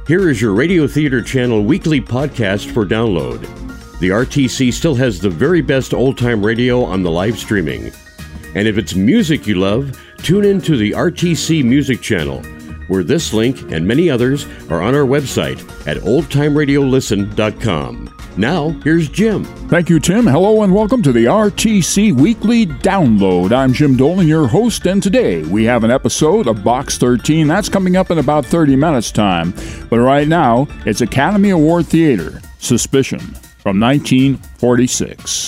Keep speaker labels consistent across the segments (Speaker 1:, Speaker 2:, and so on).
Speaker 1: Here is your Radio Theater Channel weekly podcast for download. The RTC still has the very best old-time radio on the live streaming. And if it's music you love, tune in to the RTC Music Channel, where this link and many others are on our website at oldtimeradiolisten.com. Now, here's Jim.
Speaker 2: Thank you, Tim. Hello and welcome to the RTC Weekly Download. I'm Jim Dolan, your host, and today we have an episode of Box 13. That's coming up in about 30 minutes' time. But right now, it's Academy Award Theater, Suspicion, from 1946.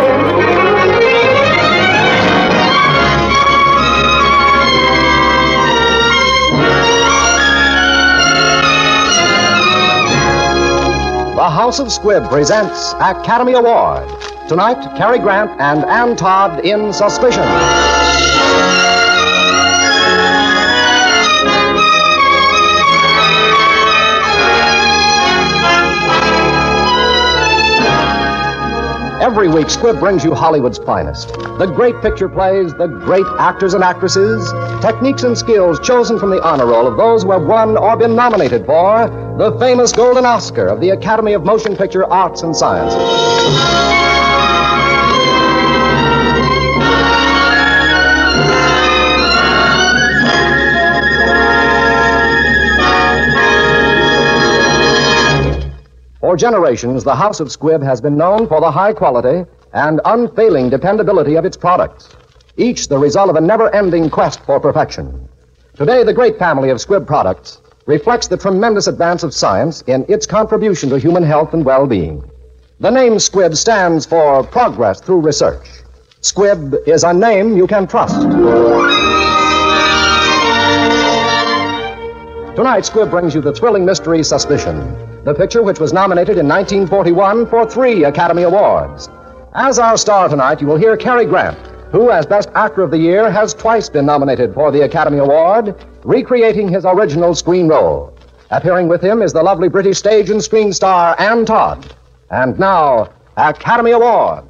Speaker 3: The House of Squibb presents Academy Award. Tonight, Cary Grant and Ann Todd in Suspicion. Every week, Squibb brings you Hollywood's finest. The great picture plays, the great actors and actresses, techniques and skills chosen from the honor roll of those who have won or been nominated for the famous Golden Oscar of the Academy of Motion Picture Arts and Sciences. For generations, the House of Squibb has been known for the high quality and unfailing dependability of its products, each the result of a never-ending quest for perfection. Today, the great family of Squibb products reflects the tremendous advance of science in its contribution to human health and well-being. The name Squibb stands for progress through research. Squibb is a name you can trust. Tonight, Squibb brings you the thrilling mystery Suspicion, the picture which was nominated in 1941 for 3 Academy Awards. As our star tonight, you will hear Cary Grant, who, as Best Actor of the Year, has twice been nominated for the Academy Award, recreating his original screen role. Appearing with him is the lovely British stage and screen star Ann Todd. And now, Academy Award.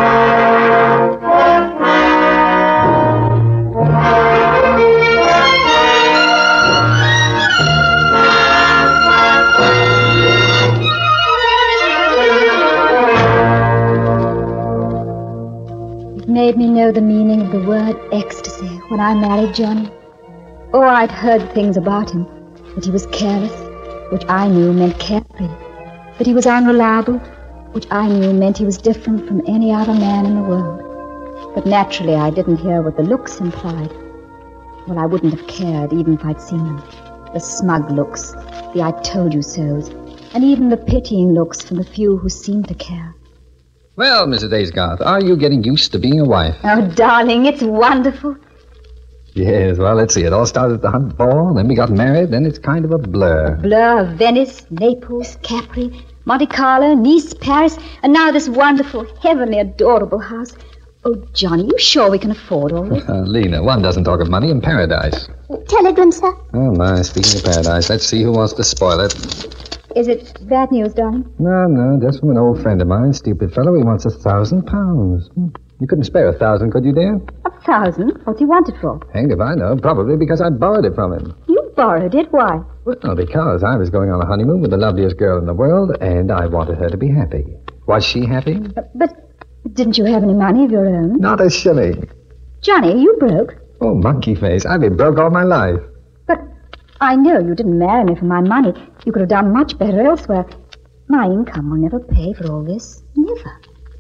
Speaker 4: Made me know the meaning of the word ecstasy when I married Johnny. Oh, I'd heard things about him, that he was careless, which I knew meant carefree, that he was unreliable, which I knew meant he was different from any other man in the world. But naturally, I didn't hear what the looks implied. Well, I wouldn't have cared even if I'd seen them. The smug looks, the I told you so's, and even the pitying looks from the few who seemed to care.
Speaker 5: Well, Mrs. Aysgarth, are you getting used to being a wife?
Speaker 4: Oh, darling, it's wonderful.
Speaker 5: Yes, well, let's see. It all started at the Hunt Ball, then we got married, then it's kind of a blur.
Speaker 4: Blur of Venice, Naples, Capri, Monte Carlo, Nice, Paris, and now this wonderful, heavenly, adorable house. Oh, Johnny, you sure we can afford all this?
Speaker 5: Lena, one doesn't talk of money in paradise.
Speaker 4: Telegram, sir.
Speaker 5: Oh, my, speaking of paradise, let's see who wants to spoil it.
Speaker 4: Is it bad news, darling?
Speaker 5: No, just from an old friend of mine, stupid fellow. He wants £1,000. You couldn't spare 1,000, could you, dear?
Speaker 4: 1,000? What's he want it for?
Speaker 5: Hanged if I know. Probably because I borrowed it from him.
Speaker 4: You borrowed it? Why?
Speaker 5: Well, because I was going on a honeymoon with the loveliest girl in the world, and I wanted her to be happy. Was she happy?
Speaker 4: But didn't you have any money of your own?
Speaker 5: Not a shilling.
Speaker 4: Johnny, are you broke?
Speaker 5: Oh, monkey face. I've been broke all my life.
Speaker 4: But I know you didn't marry me for my money. You could have done much better elsewhere. My income will never pay for all this. Never.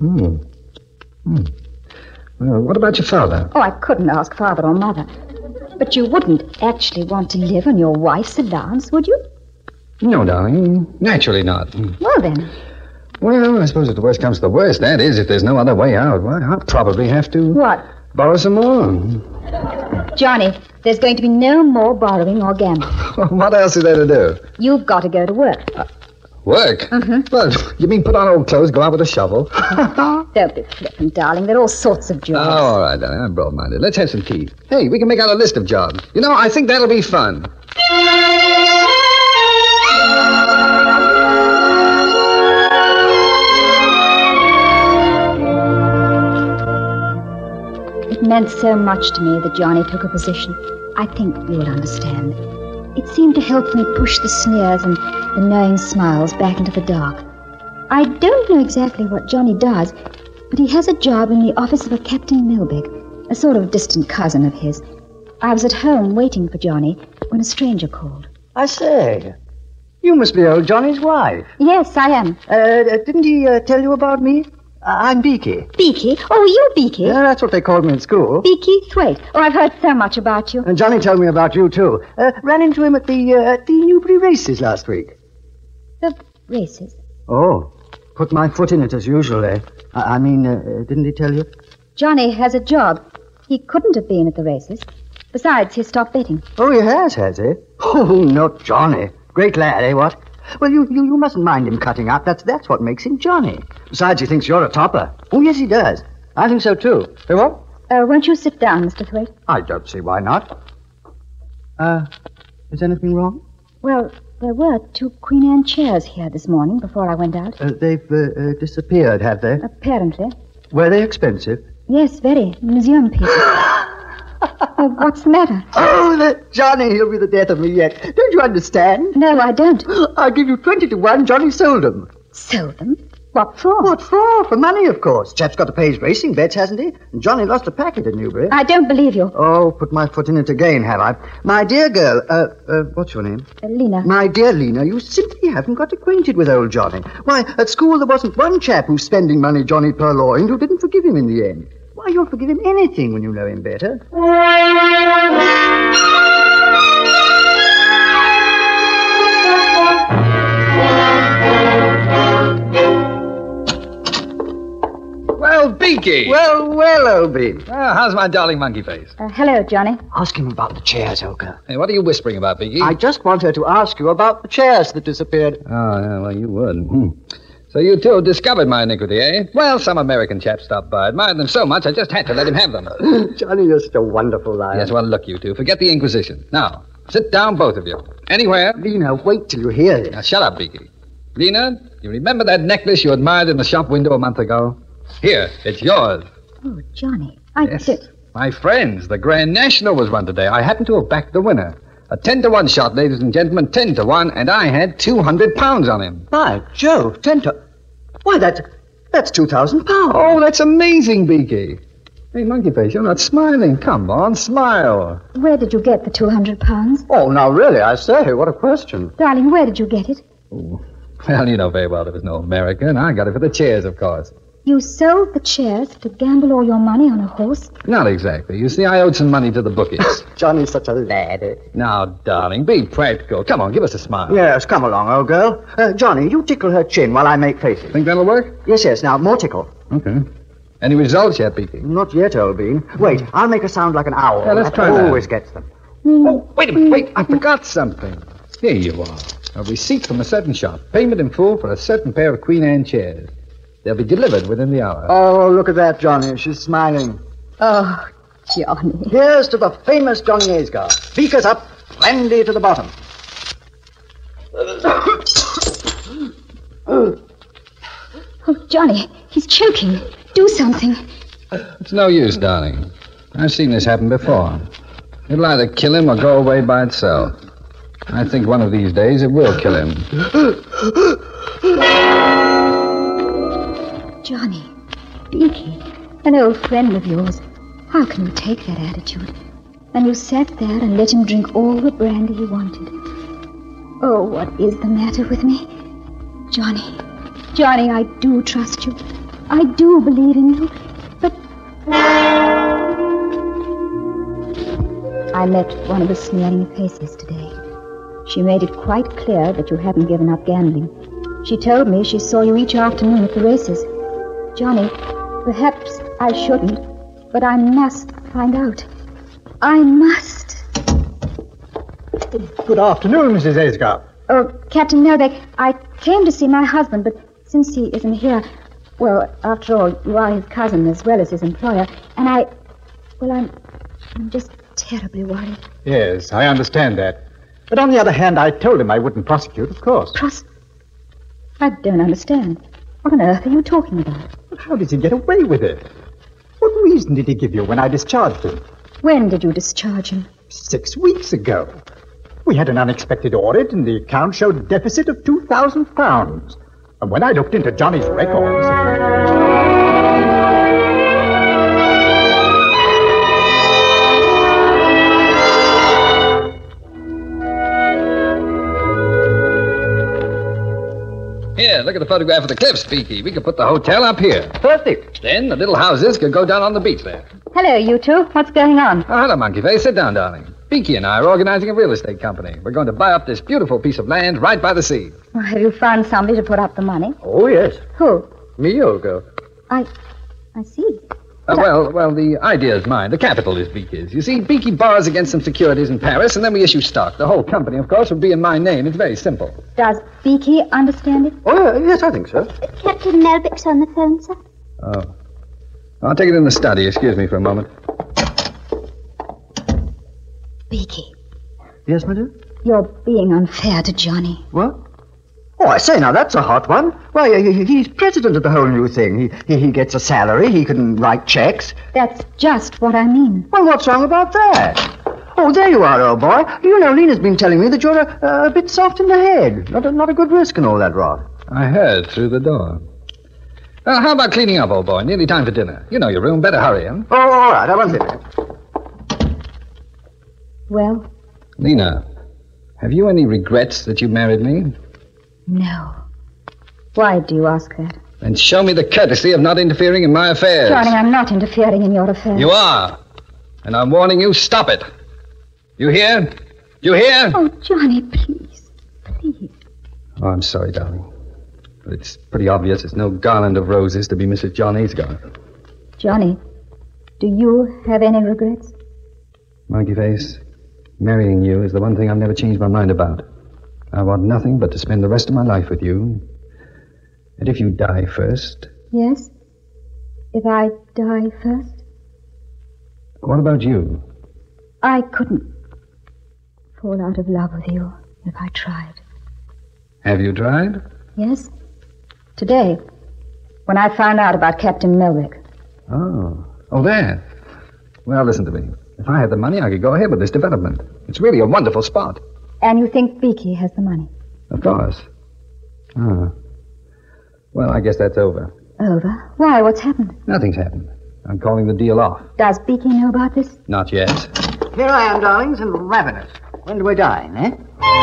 Speaker 5: Well, what about your father?
Speaker 4: Oh, I couldn't ask father or mother. But you wouldn't actually want to live on your wife's allowance, would you?
Speaker 5: No, darling. Naturally not.
Speaker 4: Well, then.
Speaker 5: Well, I suppose if the worst comes to the worst, that is, if there's no other way out, well, I'll probably have to...
Speaker 4: What?
Speaker 5: Borrow some more.
Speaker 4: Johnny, there's going to be no more borrowing or gambling.
Speaker 5: What else is there to do?
Speaker 4: You've got to go to work.
Speaker 5: Work?
Speaker 4: Mm-hmm.
Speaker 5: Well, you mean put on old clothes, go out with a shovel?
Speaker 4: Don't be flippant, darling. There are all sorts of jobs.
Speaker 5: Oh, all right, darling. I'm broad-minded. Let's have some tea. Hey, we can make out a list of jobs. You know, I think that'll be fun.
Speaker 4: It meant so much to me that Johnny took a position. I think you will understand. It seemed to help me push the sneers and the knowing smiles back into the dark. I don't know exactly what Johnny does, but he has a job in the office of a Captain Milbeck, a sort of distant cousin of his. I was at home waiting for Johnny when a stranger called.
Speaker 6: I say, you must be old Johnny's wife.
Speaker 4: Yes, I am.
Speaker 6: Didn't he tell you about me? I'm Beaky.
Speaker 4: Beaky? Oh, you Beaky?
Speaker 6: Yeah, that's what they called me in school.
Speaker 4: Beaky Thwaite. Oh, I've heard so much about you.
Speaker 6: And Johnny told me about you, too. Ran into him at the Newbury races last week.
Speaker 4: The races?
Speaker 6: Oh, put my foot in it as usual, eh? I mean, didn't he tell you?
Speaker 4: Johnny has a job. He couldn't have been at the races. Besides, he stopped betting.
Speaker 6: Oh, he has he? Oh, not Johnny. Great lad, eh, what? Well, you mustn't mind him cutting up. That's what makes him Johnny. Besides, he thinks you're a topper. Oh, yes, he does. I think so, too. Hey, what?
Speaker 4: Won't you sit down, Mr. Thwaite?
Speaker 6: I don't see why not. Is anything wrong?
Speaker 4: Well, there were 2 Queen Anne chairs here this morning before I went out.
Speaker 6: They've disappeared, have they?
Speaker 4: Apparently.
Speaker 6: Were they expensive?
Speaker 4: Yes, very. Museum pieces. What's the matter?
Speaker 6: Oh, that Johnny, he'll be the death of me yet. Don't you understand?
Speaker 4: No, I don't.
Speaker 6: I'll give you 20 to 1. Johnny sold them.
Speaker 4: Sold them? What for?
Speaker 6: What for? For money, of course. Chap's got to pay his racing bets, hasn't he? And Johnny lost a packet at Newbury.
Speaker 4: I don't believe you.
Speaker 6: Oh, put my foot in it again, have I? My dear girl, what's your name?
Speaker 4: Lena.
Speaker 6: My dear Lena, you simply haven't got acquainted with old Johnny. Why, at school there wasn't one chap who's spending money Johnny purloined who didn't forgive him in the end. Why, you'll forgive him anything when you know him better.
Speaker 5: Well, Beaky!
Speaker 6: Well, old Bean.
Speaker 5: How's my darling monkey face?
Speaker 4: Hello, Johnny.
Speaker 6: Ask him about the chairs, Olga.
Speaker 5: Hey, what are you whispering about, Beaky?
Speaker 6: I just want her to ask you about the chairs that disappeared.
Speaker 5: Oh, yeah, well, you would. So you two discovered my iniquity, eh? Well, some American chap stopped by. Admired them so much, I just had to let him have them.
Speaker 6: Johnny, you're such a wonderful liar.
Speaker 5: Yes, well, look, you two. Forget the Inquisition. Now, sit down, both of you. Anywhere.
Speaker 6: Lena, wait till you hear this.
Speaker 5: Now, shut up, Beaky. Lena, you remember that necklace you admired in the shop window a month ago? Here, it's yours.
Speaker 4: Oh, Johnny,
Speaker 5: Yes. My friends, the Grand National was run today. I happen to have backed the winner. A 10-to-1 shot, ladies and gentlemen, 10-to-1, and I had 200 pounds on him.
Speaker 6: By Jove, 10 to... Why, that's 2,000 pounds.
Speaker 5: Oh, that's amazing, Beaky. Hey, monkey face, you're not smiling. Come on, smile.
Speaker 4: Where did you get the 200 pounds?
Speaker 6: Oh, now, really, I say, what a question.
Speaker 4: Darling, where did you get it?
Speaker 5: Oh, well, you know very well there was no America, and I got it for the chairs, of course.
Speaker 4: You sold the chairs to gamble all your money on a horse?
Speaker 5: Not exactly. You see, I owed some money to the bookies.
Speaker 6: Johnny's such a lad.
Speaker 5: Now, darling, be practical. Come on, give us a smile.
Speaker 6: Yes, come along, old girl. Johnny, you tickle her chin while I make faces.
Speaker 5: Think that'll work?
Speaker 6: Yes, now, more tickle.
Speaker 5: Okay. Any results yet, Beaky?
Speaker 6: Not yet, old bean. Wait, I'll make a sound like an owl.
Speaker 5: Yeah, let's
Speaker 6: That
Speaker 5: try that.
Speaker 6: always gets them.
Speaker 5: Oh, wait a minute. Wait, I forgot something. Here you are. A receipt from a certain shop. Payment in full for a certain pair of Queen Anne chairs. They'll be delivered within the hour.
Speaker 6: Oh, look at that, Johnny. She's smiling.
Speaker 4: Oh, Johnny.
Speaker 6: Here's to the famous Johnny Aysgarth. Speakers up, brandy to the bottom.
Speaker 4: Oh, Johnny, he's choking. Do something.
Speaker 5: It's no use, darling. I've seen this happen before. It'll either kill him or go away by itself. I think one of these days it will kill him.
Speaker 4: Johnny, Beaky, an old friend of yours. How can you take that attitude? And you sat there and let him drink all the brandy he wanted. Oh, what is the matter with me? Johnny, I do trust you. I do believe in you. But... I met one of the sneering faces today. She made it quite clear that you haven't given up gambling. She told me she saw you each afternoon at the races. Johnny, perhaps I shouldn't, but I must find out. I must.
Speaker 6: Good afternoon, Mrs. Aysgarth.
Speaker 4: Oh, Captain Milbeck, I came to see my husband, but since he isn't here, well, after all, you are his cousin as well as his employer, and I'm just terribly worried.
Speaker 7: Yes, I understand that. But on the other hand, I told him I wouldn't prosecute, of course.
Speaker 4: I don't understand. What on earth are you talking about?
Speaker 7: But how did he get away with it? What reason did he give you when I discharged him?
Speaker 4: When did you discharge him?
Speaker 7: 6 weeks ago. We had an unexpected audit, and the account showed a deficit of £2,000. And when I looked into Johnny's records...
Speaker 5: Here, look at the photograph of the cliffs, Beaky. We could put the hotel up here.
Speaker 6: Perfect.
Speaker 5: Then the little houses could go down on the beach there.
Speaker 4: Hello, you two. What's going on?
Speaker 5: Oh, hello, Monkey Face. Sit down, darling. Beaky and I are organizing a real estate company. We're going to buy up this beautiful piece of land right by the sea.
Speaker 4: Well, have you found somebody to put up the money?
Speaker 7: Oh, yes.
Speaker 4: Who?
Speaker 7: Me, old girl.
Speaker 4: I see.
Speaker 5: Well, the idea is mine. The capital is Beaky's. You see, Beaky borrows against some securities in Paris, and then we issue stock. The whole company, of course, will be in my name. It's very simple.
Speaker 4: Does Beaky understand it?
Speaker 7: Oh, yes, I think so.
Speaker 8: Captain Melvick's on the phone, sir.
Speaker 5: Oh. I'll take it in the study. Excuse me for a moment.
Speaker 4: Beaky,
Speaker 6: Yes, my dear?
Speaker 4: you're being unfair to Johnny.
Speaker 6: What? Oh, I say, now, that's a hot one. Why, he's president of the whole new thing. He gets a salary. He can write checks.
Speaker 4: That's just what I mean.
Speaker 6: Well, what's wrong about that? Oh, there you are, old boy. You know, Lena's been telling me that you're a bit soft in the head. Not a good risk and all that rot.
Speaker 5: I heard through the door. Well, how about cleaning up, old boy? Nearly time for dinner. You know your room. Better hurry, huh?
Speaker 6: Oh, all right. I won't be there.
Speaker 4: Well,
Speaker 5: Lena, have you any regrets that you married me?
Speaker 4: no. Why do you ask that?
Speaker 5: Then show me the courtesy of not interfering in my affairs.
Speaker 4: Johnny, I'm not interfering in your affairs.
Speaker 5: You are. And I'm warning you, stop it. You hear? You hear?
Speaker 4: Oh, Johnny, please. Please.
Speaker 5: Oh, I'm sorry, darling. But it's pretty obvious it's no garland of roses to be Mrs. John Eastgard.
Speaker 4: Johnny, do you have any regrets?
Speaker 5: Monkey Face, marrying you is the one thing I've never changed my mind about. I want nothing but to spend the rest of my life with you. And if you die first...
Speaker 4: Yes? If I die first?
Speaker 5: What about you?
Speaker 4: I couldn't fall out of love with you if I tried.
Speaker 5: Have you tried?
Speaker 4: Yes? Today, when I found out about Captain Melvick.
Speaker 5: Oh, that. Well, listen to me. If I had the money, I could go ahead with this development. It's really a wonderful spot.
Speaker 4: And you think Beaky has the money?
Speaker 5: Of course. Ah. Well, I guess that's over.
Speaker 4: Over? Why? What's happened?
Speaker 5: Nothing's happened. I'm calling the deal off.
Speaker 4: Does Beaky know about this?
Speaker 5: Not yet.
Speaker 6: Here I am, darlings, and ravenous. When do we dine, eh?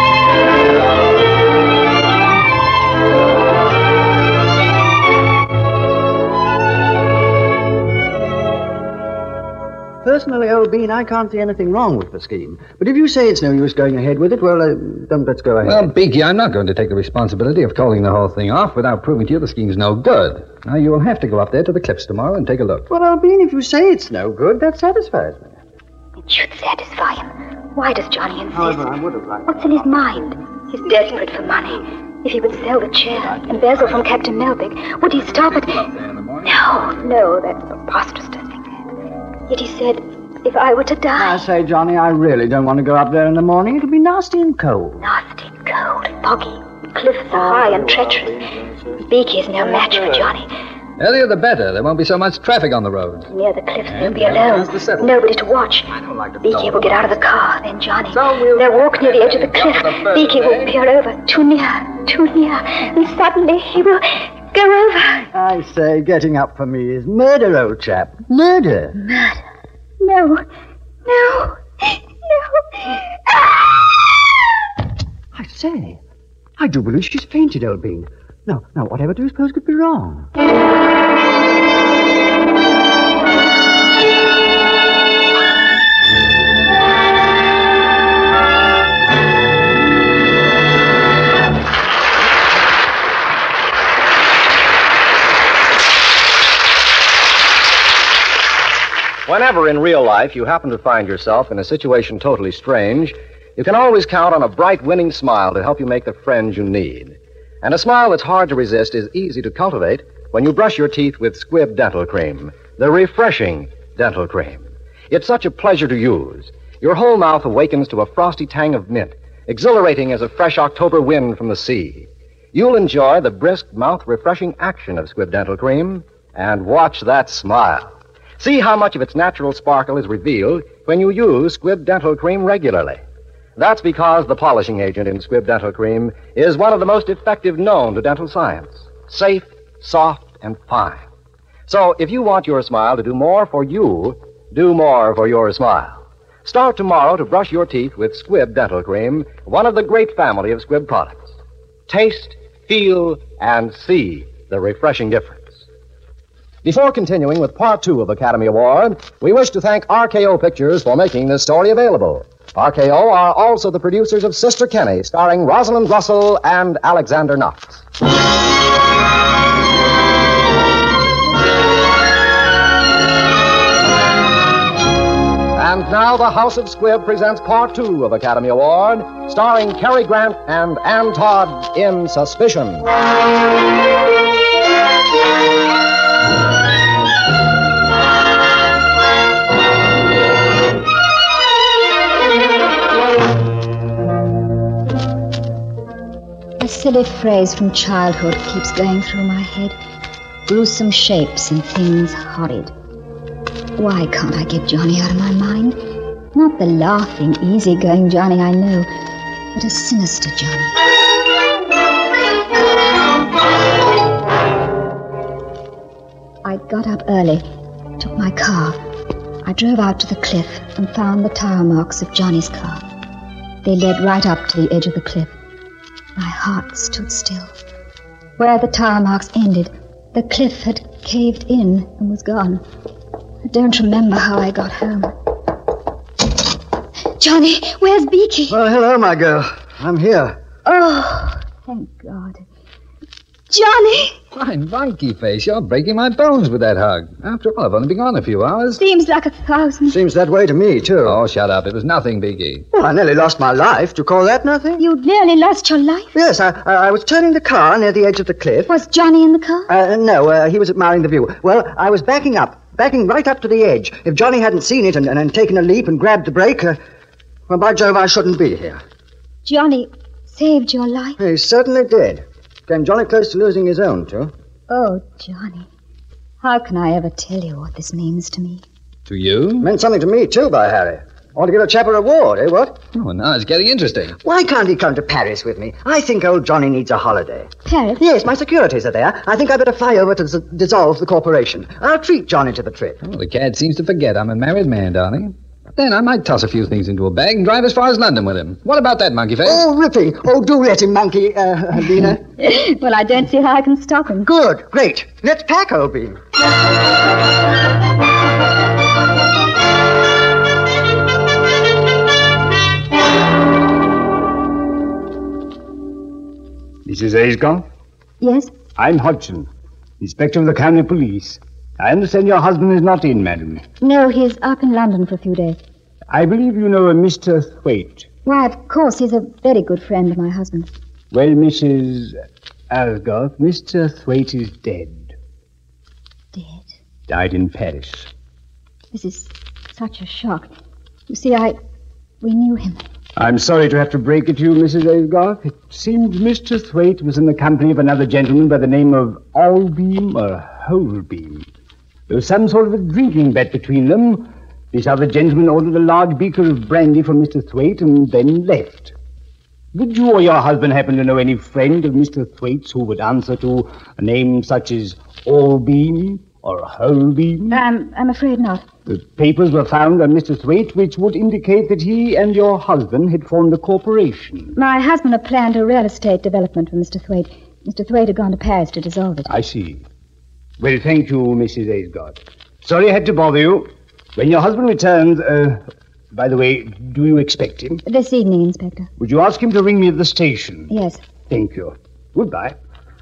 Speaker 6: Personally, old Bean, I can't see anything wrong with the scheme. But if you say it's no use going ahead with it, well, then let's go ahead.
Speaker 5: Well, Beaky, I'm not going to take the responsibility of calling the whole thing off without proving to you the scheme's no good. Now, you will have to go up there to the cliffs tomorrow and take a look.
Speaker 6: Well, old Bean, if you say it's no good, that satisfies me.
Speaker 8: It should satisfy him. Why does Johnny insist?
Speaker 6: However, I would have liked...
Speaker 8: What's in his mind? He's desperate for money. If he would sell the chair, embezzle from Captain Melvick, would he stop it? No, that's preposterous to think that. Yet he said, if I were to die...
Speaker 6: I say, Johnny, I really don't want to go up there in the morning. It'll be nasty and cold.
Speaker 8: Nasty, cold, foggy. The cliffs are high and treacherous. Beaky is no match for Johnny.
Speaker 5: Earlier the better. There won't be so much traffic on the road.
Speaker 8: Near the cliffs, they'll be alone. Nobody to watch. Beaky will get out of the car. Then Johnny. They'll walk near the edge of the cliff. Beaky will peer over. Too near. And suddenly he will go over.
Speaker 6: I say, getting up for me is murder, old chap. Murder.
Speaker 8: Murder. No.
Speaker 6: I say, I do believe she's fainted, old Bean. Now, whatever do you suppose could be wrong?
Speaker 3: Whenever in real life you happen to find yourself in a situation totally strange, you can always count on a bright, winning smile to help you make the friends you need. And a smile that's hard to resist is easy to cultivate when you brush your teeth with Squibb Dental Cream, the refreshing dental cream. It's such a pleasure to use. Your whole mouth awakens to a frosty tang of mint, exhilarating as a fresh October wind from the sea. You'll enjoy the brisk, mouth-refreshing action of Squibb Dental Cream, and watch that smile. See how much of its natural sparkle is revealed when you use Squibb Dental Cream regularly. That's because the polishing agent in Squibb Dental Cream is one of the most effective known to dental science. Safe, soft, and fine. So if you want your smile to do more for you, do more for your smile. Start tomorrow to brush your teeth with Squibb Dental Cream, one of the great family of Squibb products. Taste, feel, and see the refreshing difference. Before continuing with Part 2 of Academy Award, we wish to thank RKO Pictures for making this story available. RKO are also the producers of Sister Kenny, starring Rosalind Russell and Alexander Knox. And now the House of Squibb presents Part 2 of Academy Award, starring Cary Grant and Ann Todd in Suspicion.
Speaker 4: A silly phrase from childhood keeps going through my head. Gruesome shapes and things horrid. Why can't I get Johnny out of my mind? Not the laughing, easy-going Johnny I know, but a sinister Johnny. I got up early, took my car. I drove out to the cliff and found the tire marks of Johnny's car. They led right up to the edge of the cliff. My heart stood still. Where the tire marks ended, the cliff had caved in and was gone. I don't remember how I got home. Johnny, where's Beaky?
Speaker 6: Well, hello, my girl. I'm here.
Speaker 4: Oh, thank God. Johnny!
Speaker 5: Fine, monkey face. You're breaking my bones with that hug. After all, I've only been gone a few hours.
Speaker 4: Seems like 1,000.
Speaker 6: Seems that way to me, too.
Speaker 5: Oh, shut up. It was nothing, Beaky.
Speaker 6: Well, I nearly lost my life. Do you call that nothing?
Speaker 4: You nearly lost your life?
Speaker 6: Yes, I was turning the car near the edge of the cliff.
Speaker 4: Was Johnny in the car?
Speaker 6: No, he was admiring the view. Well, I was backing right up to the edge. If Johnny hadn't seen it and taken a leap and grabbed the brake, well, by Jove, I shouldn't be here.
Speaker 4: Johnny saved your life?
Speaker 6: He certainly did. Came Johnny close to losing his own, too.
Speaker 4: Oh, Johnny. How can I ever tell you what this means to me?
Speaker 5: To you?
Speaker 6: Meant something to me, too, by Harry. Ought to give a chap a reward, eh, what?
Speaker 5: Oh, now it's getting interesting.
Speaker 6: Why can't he come to Paris with me? I think old Johnny needs a holiday.
Speaker 4: Paris?
Speaker 6: Yes, my securities are there. I think I'd better fly over to dissolve the corporation. I'll treat Johnny to the trip.
Speaker 5: Oh, the cad seems to forget I'm a married man, darling. Then I might toss a few things into a bag and drive as far as London with him. What about that, monkey face?
Speaker 6: Oh, ripping. Oh, do let him, monkey, Lena.
Speaker 4: Well, I don't see how I can stop him.
Speaker 6: Good. Great. Let's pack, old bean.
Speaker 9: Mrs. Aysgarth?
Speaker 4: Yes?
Speaker 9: I'm Hodgson, Inspector of the County Police. I understand your husband is not in, madam.
Speaker 4: No, he's up in London for a few days.
Speaker 9: I believe you know a Mr. Thwaite.
Speaker 4: Why, of course, he's a very good friend of my husband's.
Speaker 9: Well, Mrs. Aysgarth, Mr. Thwaite is dead.
Speaker 4: Dead?
Speaker 9: Died in Paris.
Speaker 4: This is such a shock. You see, we knew him.
Speaker 9: I'm sorry to have to break it to you, Mrs. Aysgarth. It seems Mr. Thwaite was in the company of another gentleman by the name of Allbeam or Holbeam. There was some sort of a drinking bet between them. This other gentleman ordered a large beaker of brandy for Mr. Thwaite and then left. Did you or your husband happen to know any friend of Mr. Thwaite's who would answer to a name such as Allbeam or Holbeam?
Speaker 4: I'm afraid not.
Speaker 9: The papers were found on Mr. Thwaite which would indicate that he and your husband had formed a corporation.
Speaker 4: My husband had planned a real estate development for Mr. Thwaite. Mr. Thwaite had gone to Paris to dissolve it.
Speaker 9: I see. Well, thank you, Mrs. Aysgarth. Sorry I had to bother you. When your husband returns, by the way, do you expect him?
Speaker 4: This evening, Inspector.
Speaker 9: Would you ask him to ring me at the station?
Speaker 4: Yes.
Speaker 9: Thank you. Goodbye.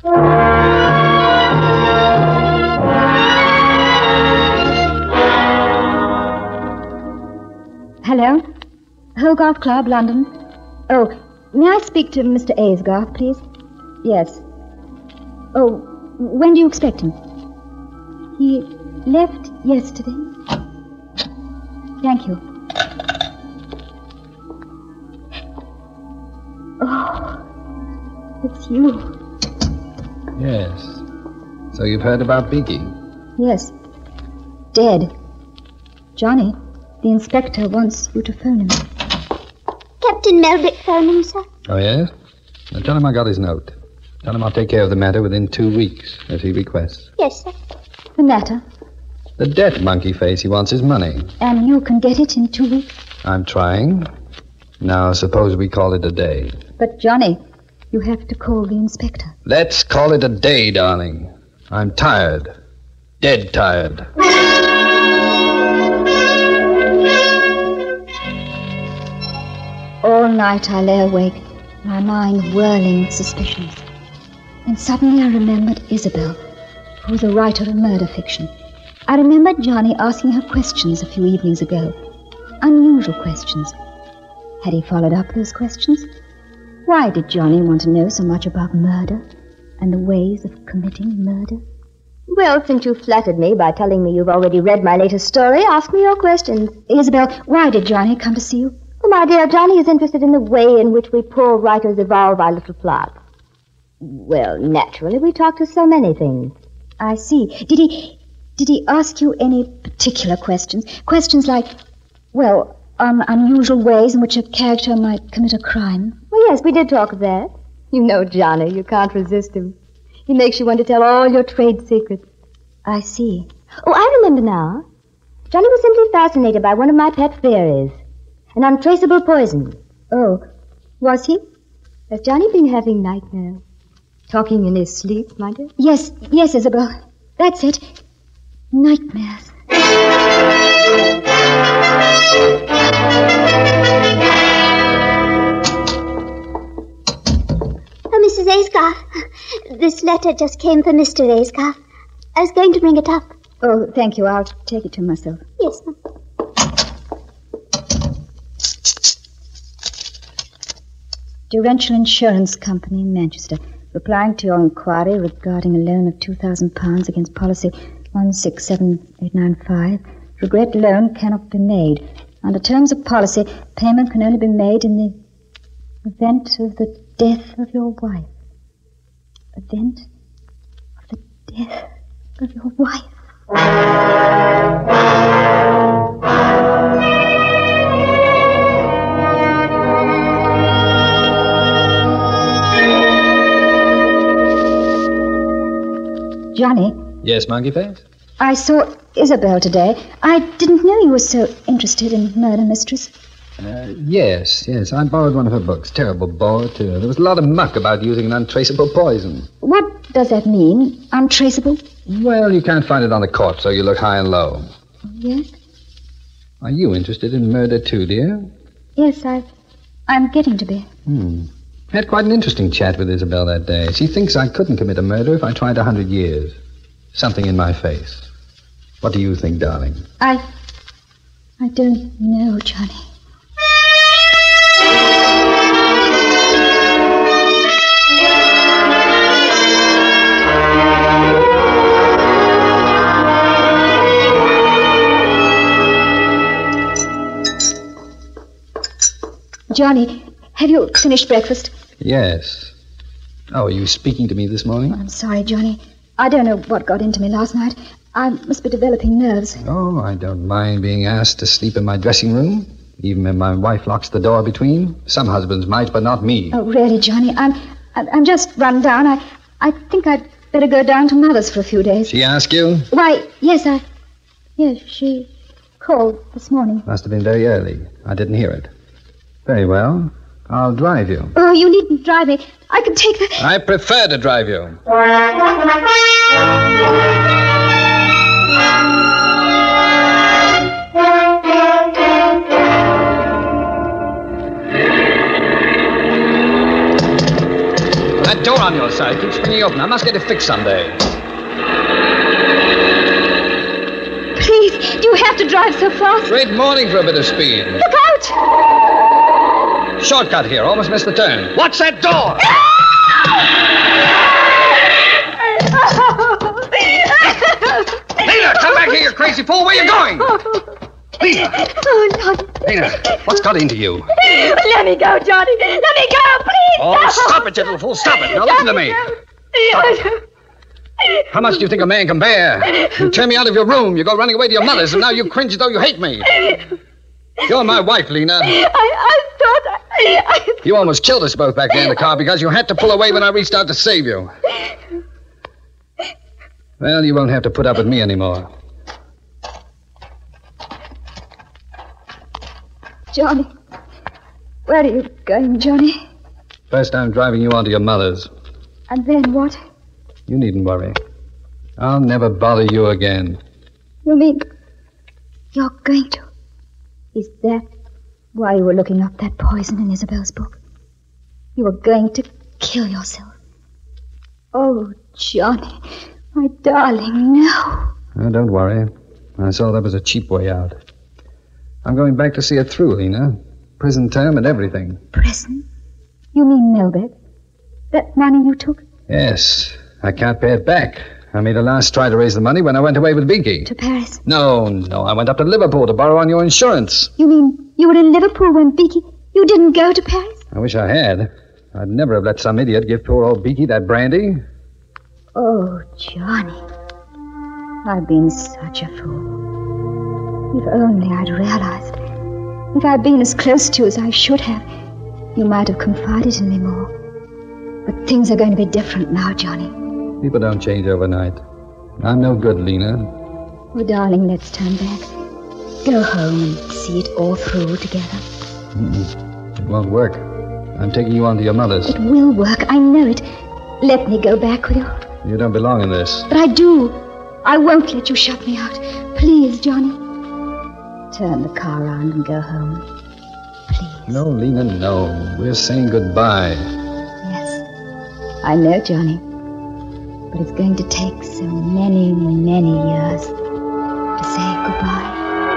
Speaker 4: Hello? Hogarth Club, London. Oh, may I speak to Mr. Aysgarth, please? Yes. Oh, when do you expect him? He left yesterday. Thank you. Oh, it's you.
Speaker 5: Yes. So you've heard about Beaky?
Speaker 4: Yes. Dead. Johnny, the inspector wants you to phone him.
Speaker 8: Captain
Speaker 10: Captain Melvick phoning, sir?
Speaker 5: Oh, yes? Now tell him I got his note. Tell him I'll take care of the matter within 2 weeks, as he requests.
Speaker 10: Yes, sir.
Speaker 4: The matter?
Speaker 5: The debt, Monkey Face. He wants his money.
Speaker 4: And you can get it in 2 weeks?
Speaker 5: I'm trying. Now, suppose we call it a day.
Speaker 4: But, Johnny, you have to call the inspector.
Speaker 5: Let's call it a day, darling. I'm tired. Dead tired.
Speaker 4: All night I lay awake, my mind whirling with suspicions. And suddenly I remembered Isabel, who was a writer of murder fiction. I remembered Johnny asking her questions a few evenings ago. Unusual questions. Had he followed up those questions? Why did Johnny want to know so much about murder and the ways of committing murder?
Speaker 8: Well, since you flattered me by telling me you've already read my latest story, ask me your questions.
Speaker 4: Isabel, why did Johnny come to see you?
Speaker 8: Oh, my dear, Johnny is interested in the way in which we poor writers evolve our little plots. Well, naturally, we talk to so many things.
Speaker 4: I see. Did he ask you any particular questions? Questions like, well, unusual ways in which a character might commit a crime?
Speaker 8: Well, yes, we did talk of that. You know Johnny, you can't resist him. He makes you want to tell all your trade secrets.
Speaker 4: I see.
Speaker 8: Oh, I remember now. Johnny was simply fascinated by one of my pet theories. An untraceable poison.
Speaker 4: Oh, was he?
Speaker 8: Has Johnny been having nightmares? Talking in his sleep, my dear?
Speaker 4: Yes, Isabel. That's it. Nightmares.
Speaker 10: Oh, Mrs. Aysgarth, this letter just came for Mr. Aysgarth. I was going to bring it up.
Speaker 4: Oh, thank you. I'll take it to myself.
Speaker 10: Yes, ma'am.
Speaker 4: Durential Insurance Company, Manchester. Replying to your inquiry regarding a loan of £2,000 against policy 167895. Regret loan cannot be made. Under terms of policy, payment can only be made in the event of the death of your wife. Event of the death of your wife. Johnny?
Speaker 5: Yes, Monkey Face?
Speaker 4: I saw Isabel today. I didn't know you were so interested in murder mysteries.
Speaker 5: Yes. I borrowed one of her books. Terrible bore, too. There was a lot of muck about using an untraceable poison.
Speaker 4: What does that mean, untraceable?
Speaker 5: Well, you can't find it on the corpse, so you look high and low.
Speaker 4: Yes?
Speaker 5: Are you interested in murder, too, dear?
Speaker 4: Yes, I'm getting to be.
Speaker 5: I had quite an interesting chat with Isabel that day. She thinks I couldn't commit a murder if I tried 100 years. Something in my face. What do you think, darling?
Speaker 4: I don't know, Johnny. Johnny, have you finished breakfast?
Speaker 5: Yes. Oh, are you speaking to me this morning?
Speaker 4: I'm sorry, Johnny. I don't know what got into me last night. I must be developing nerves.
Speaker 5: Oh, I don't mind being asked to sleep in my dressing room, even if my wife locks the door between. Some husbands might, but not me.
Speaker 4: Oh, really, Johnny? I'm just run down. I think I'd better go down to Mother's for a few days.
Speaker 5: She asked you?
Speaker 4: Why, yes, Yes, she called this morning.
Speaker 5: Must have been very early. I didn't hear it. Very well. I'll drive you.
Speaker 4: Oh, you needn't drive me. I can take the...
Speaker 5: I prefer to drive you. That door on your side keeps swinging open. I must get it fixed someday.
Speaker 4: Please, do you have to drive so fast?
Speaker 5: Great morning for a bit of speed.
Speaker 4: Look out!
Speaker 5: Shortcut here. Almost missed the turn. Watch that door! Lena, come back here, you crazy fool. Where are you going? Lena!
Speaker 8: Oh, no.
Speaker 5: Lena, what's got into you?
Speaker 8: Let me go, Johnny. Let me go, please.
Speaker 5: Oh,
Speaker 8: no.
Speaker 5: stop it, you little fool. Stop it. Now listen to me. How much do you think a man can bear? You turn me out of your room. You go running away to your mother's, and now you cringe as though you hate me. You're my wife, Lena.
Speaker 8: I thought I...
Speaker 5: You almost killed us both back there in the car because you had to pull away when I reached out to save you. Well, you won't have to put up with me anymore.
Speaker 4: Johnny. Where are you going, Johnny?
Speaker 5: First, I'm driving you on to your mother's.
Speaker 4: And then what?
Speaker 5: You needn't worry. I'll never bother you again.
Speaker 4: You mean you're going to? Is that why you were looking up that poison in Isabel's book? You were going to kill yourself. Oh, Johnny, my darling, no.
Speaker 5: Oh, don't worry. I saw that was a cheap way out. I'm going back to see it through, Lena. Prison term and everything.
Speaker 4: Prison? You mean Melbeck? That money you took?
Speaker 5: Yes. I can't pay it back. I made a last try to raise the money when I went away with Beaky.
Speaker 4: To Paris?
Speaker 5: No. I went up to Liverpool to borrow on your insurance.
Speaker 4: You mean you were in Liverpool when Beaky... You didn't go to Paris?
Speaker 5: I wish I had. I'd never have let some idiot give poor old Beaky that brandy.
Speaker 4: Oh, Johnny. I've been such a fool. If only I'd realized. If I'd been as close to you as I should have, you might have confided in me more. But things are going to be different now, Johnny.
Speaker 5: People don't change overnight. I'm no good, Lena.
Speaker 4: Oh, darling, let's turn back. Go home and see it all through together.
Speaker 5: It won't work. I'm taking you on to your mother's.
Speaker 4: It will work, I know it. Let me go back with you.
Speaker 5: You don't belong in this.
Speaker 4: But I do. I won't let you shut me out. Please, Johnny. Turn the car around and go home. Please.
Speaker 5: No, Lena, no. We're saying goodbye.
Speaker 4: Yes. I know, Johnny. But it's going to take so many, many years to say goodbye.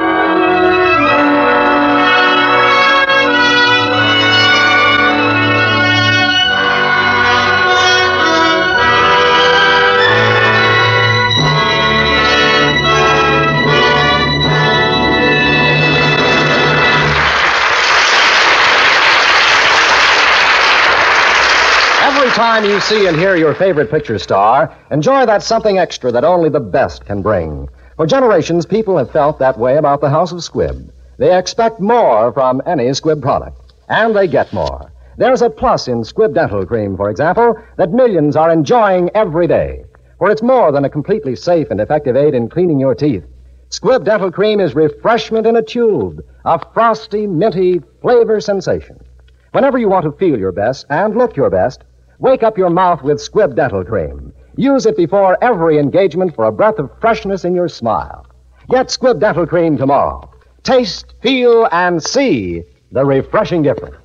Speaker 3: Time you see and hear your favorite picture star, enjoy that something extra that only the best can bring. For generations, people have felt that way about the House of Squibb. They expect more from any Squibb product, and they get more. There's a plus in Squibb Dental Cream, for example, that millions are enjoying every day. For it's more than a completely safe and effective aid in cleaning your teeth. Squibb Dental Cream is refreshment in a tube, a frosty, minty flavor sensation. Whenever you want to feel your best and look your best, wake up your mouth with Squibb Dental Cream. Use it before every engagement for a breath of freshness in your smile. Get Squibb Dental Cream tomorrow. Taste, feel, and see the refreshing difference.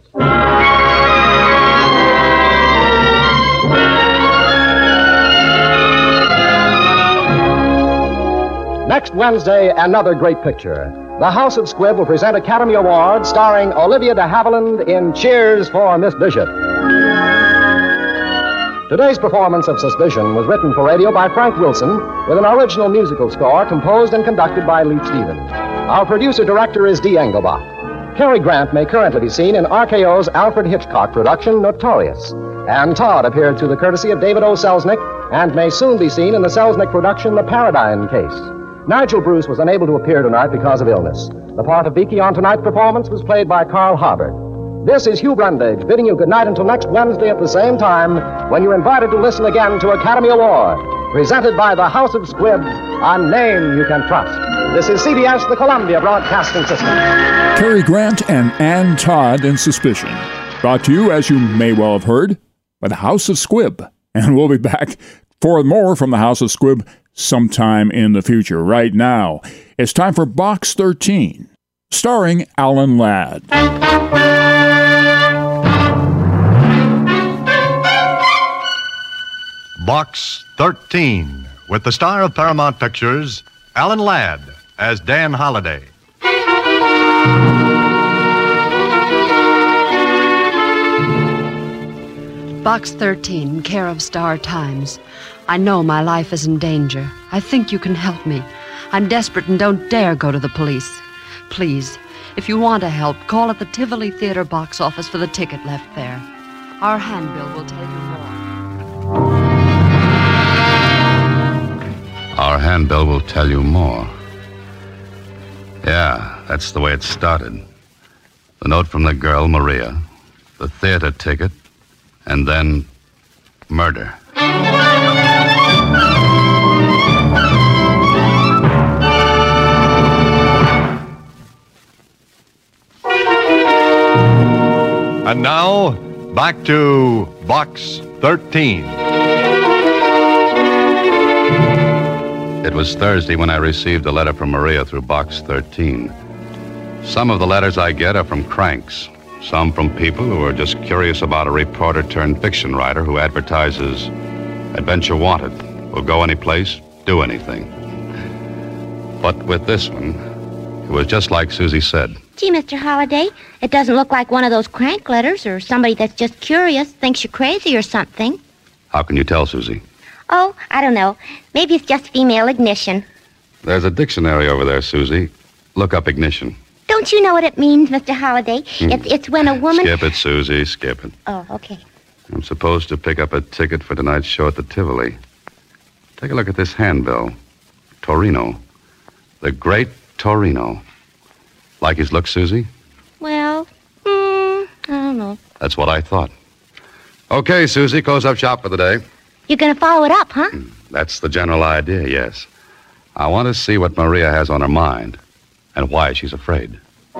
Speaker 3: Next Wednesday, another great picture. The House of Squibb will present Academy Award starring Olivia de Havilland in Cheers for Miss Bishop. Today's performance of Suspicion was written for radio by Frank Wilson with an original musical score composed and conducted by Leith Stevens. Our producer-director is Dee Engelbach. Cary Grant may currently be seen in RKO's Alfred Hitchcock production, Notorious. And Todd appeared through the courtesy of David O. Selznick and may soon be seen in the Selznick production, The Paradigm Case. Nigel Bruce was unable to appear tonight because of illness. The part of Beaky on tonight's performance was played by Carl Harbert. This is Hugh Brundage bidding you good night until next Wednesday at the same time when you're invited to listen again to Academy Award, presented by the House of Squibb, a name you can trust. This is CBS, the Columbia Broadcasting System.
Speaker 2: Cary Grant and Ann Todd in Suspicion. Brought to you, as you may well have heard, by the House of Squibb. And we'll be back for more from the House of Squibb sometime in the future. Right now, it's time for Box 13, starring Alan Ladd.
Speaker 11: Box 13, with the star of Paramount Pictures, Alan Ladd, as Dan Holliday.
Speaker 12: Box 13, care of Star Times. I know my life is in danger. I think you can help me. I'm desperate and don't dare go to the police. Please, if you want to help, call at the Tivoli Theater box office for the ticket left there. Our handbill will tell you more.
Speaker 13: Our handbill will tell you more. Yeah, that's the way it started. the note from the girl, Maria, the theater ticket, and then murder.
Speaker 11: And now, back to Box 13.
Speaker 13: It was Thursday when I received a letter from Maria through Box 13. Some of the letters I get are from cranks. Some from people who are just curious about a reporter turned fiction writer who advertises Adventure Wanted. Will go any place, do anything. But with this one, it was just like Susie said.
Speaker 14: Gee, Mr. Holliday, it doesn't look like one of those crank letters or somebody that's just curious, thinks you're crazy or something.
Speaker 13: How can you tell, Susie?
Speaker 14: Oh, I don't know. Maybe it's just female ignition.
Speaker 13: There's a dictionary over there, Susie. Look up ignition.
Speaker 14: Don't you know what it means, Mr. Holliday? It's when a woman...
Speaker 13: Skip it, Susie, skip it.
Speaker 14: Oh, okay.
Speaker 13: I'm supposed to pick up a ticket for tonight's show at the Tivoli. Take a look at this handbill. Torino. The Great Torino. Like his look, Susie?
Speaker 14: Well, I don't know.
Speaker 13: That's what I thought. Okay, Susie, close up shop for the day.
Speaker 14: You're going to follow it up, huh?
Speaker 13: That's the general idea, yes. I want to see what Maria has on her mind and why she's afraid.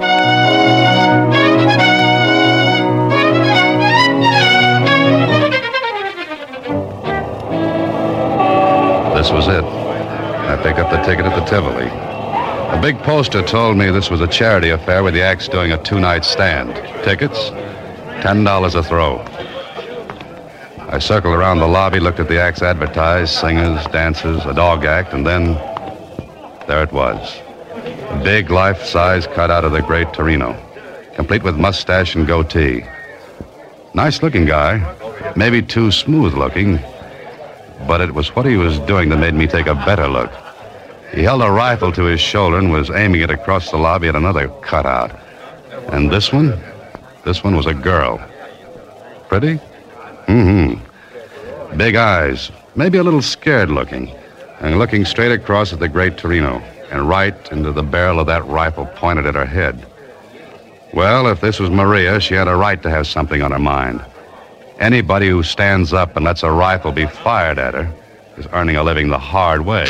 Speaker 13: This was it. I picked up the ticket at the Tivoli. A big poster told me this was a charity affair with the acts doing a 2-night stand. Tickets, $10 a throw. I circled around the lobby, looked at the acts advertised, singers, dancers, a dog act, and then there it was. A big life-size cutout of the Great Torino, complete with mustache and goatee. Nice-looking guy, maybe too smooth-looking, but it was what he was doing that made me take a better look. He held a rifle to his shoulder and was aiming it across the lobby at another cutout. And this one was a girl. Pretty? Mm-hmm. Big eyes, maybe a little scared looking, and looking straight across at the Great Torino, and right into the barrel of that rifle pointed at her head. Well, if this was Maria, she had a right to have something on her mind. Anybody who stands up and lets a rifle be fired at her is earning a living the hard way.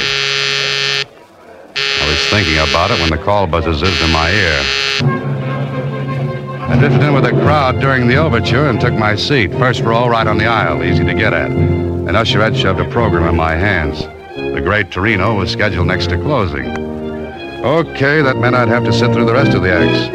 Speaker 13: I was thinking about it when the call buzzer zizzed in my ear. I drifted in with the crowd during the overture and took my seat. First row, right on the aisle, easy to get at. An usherette shoved a program in my hands. The Great Torino was scheduled next to closing. Okay, that meant I'd have to sit through the rest of the acts.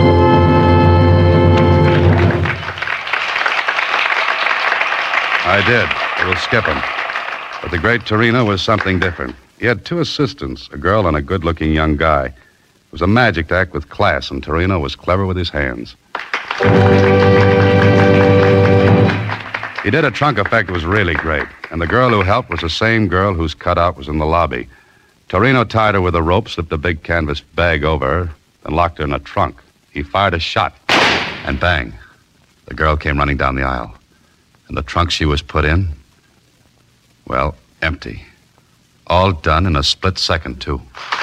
Speaker 13: I did. A little skipping. But the Great Torino was something different. He had 2 assistants, a girl and a good-looking young guy. It was a magic act with class, and Torino was clever with his hands. He did a trunk effect that was really great, and the girl who helped was the same girl whose cutout was in the lobby. Torino tied her with a rope, slipped a big canvas bag over her, and locked her in a trunk. He fired a shot, and bang, the girl came running down the aisle. And the trunk she was put in, well, empty. All done in a split second, too.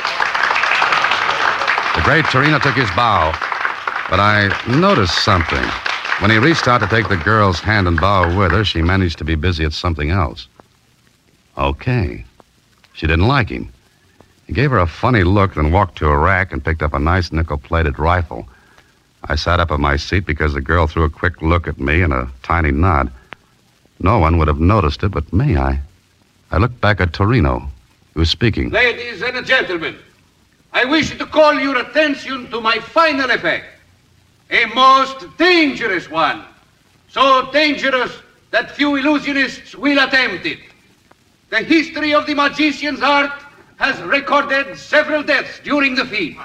Speaker 13: The Great Torino took his bow, but I noticed something. When he reached out to take the girl's hand and bow with her, she managed to be busy at something else. Okay. She didn't like him. He gave her a funny look, then walked to a rack and picked up a nice nickel-plated rifle. I sat up in my seat because the girl threw a quick look at me and a tiny nod. No one would have noticed it but me. I looked back at Torino. He was speaking.
Speaker 15: Ladies and gentlemen, I wish to call your attention to my final effect. A most dangerous one. So dangerous that few illusionists will attempt it. The history of the magician's art has recorded several deaths during the feat.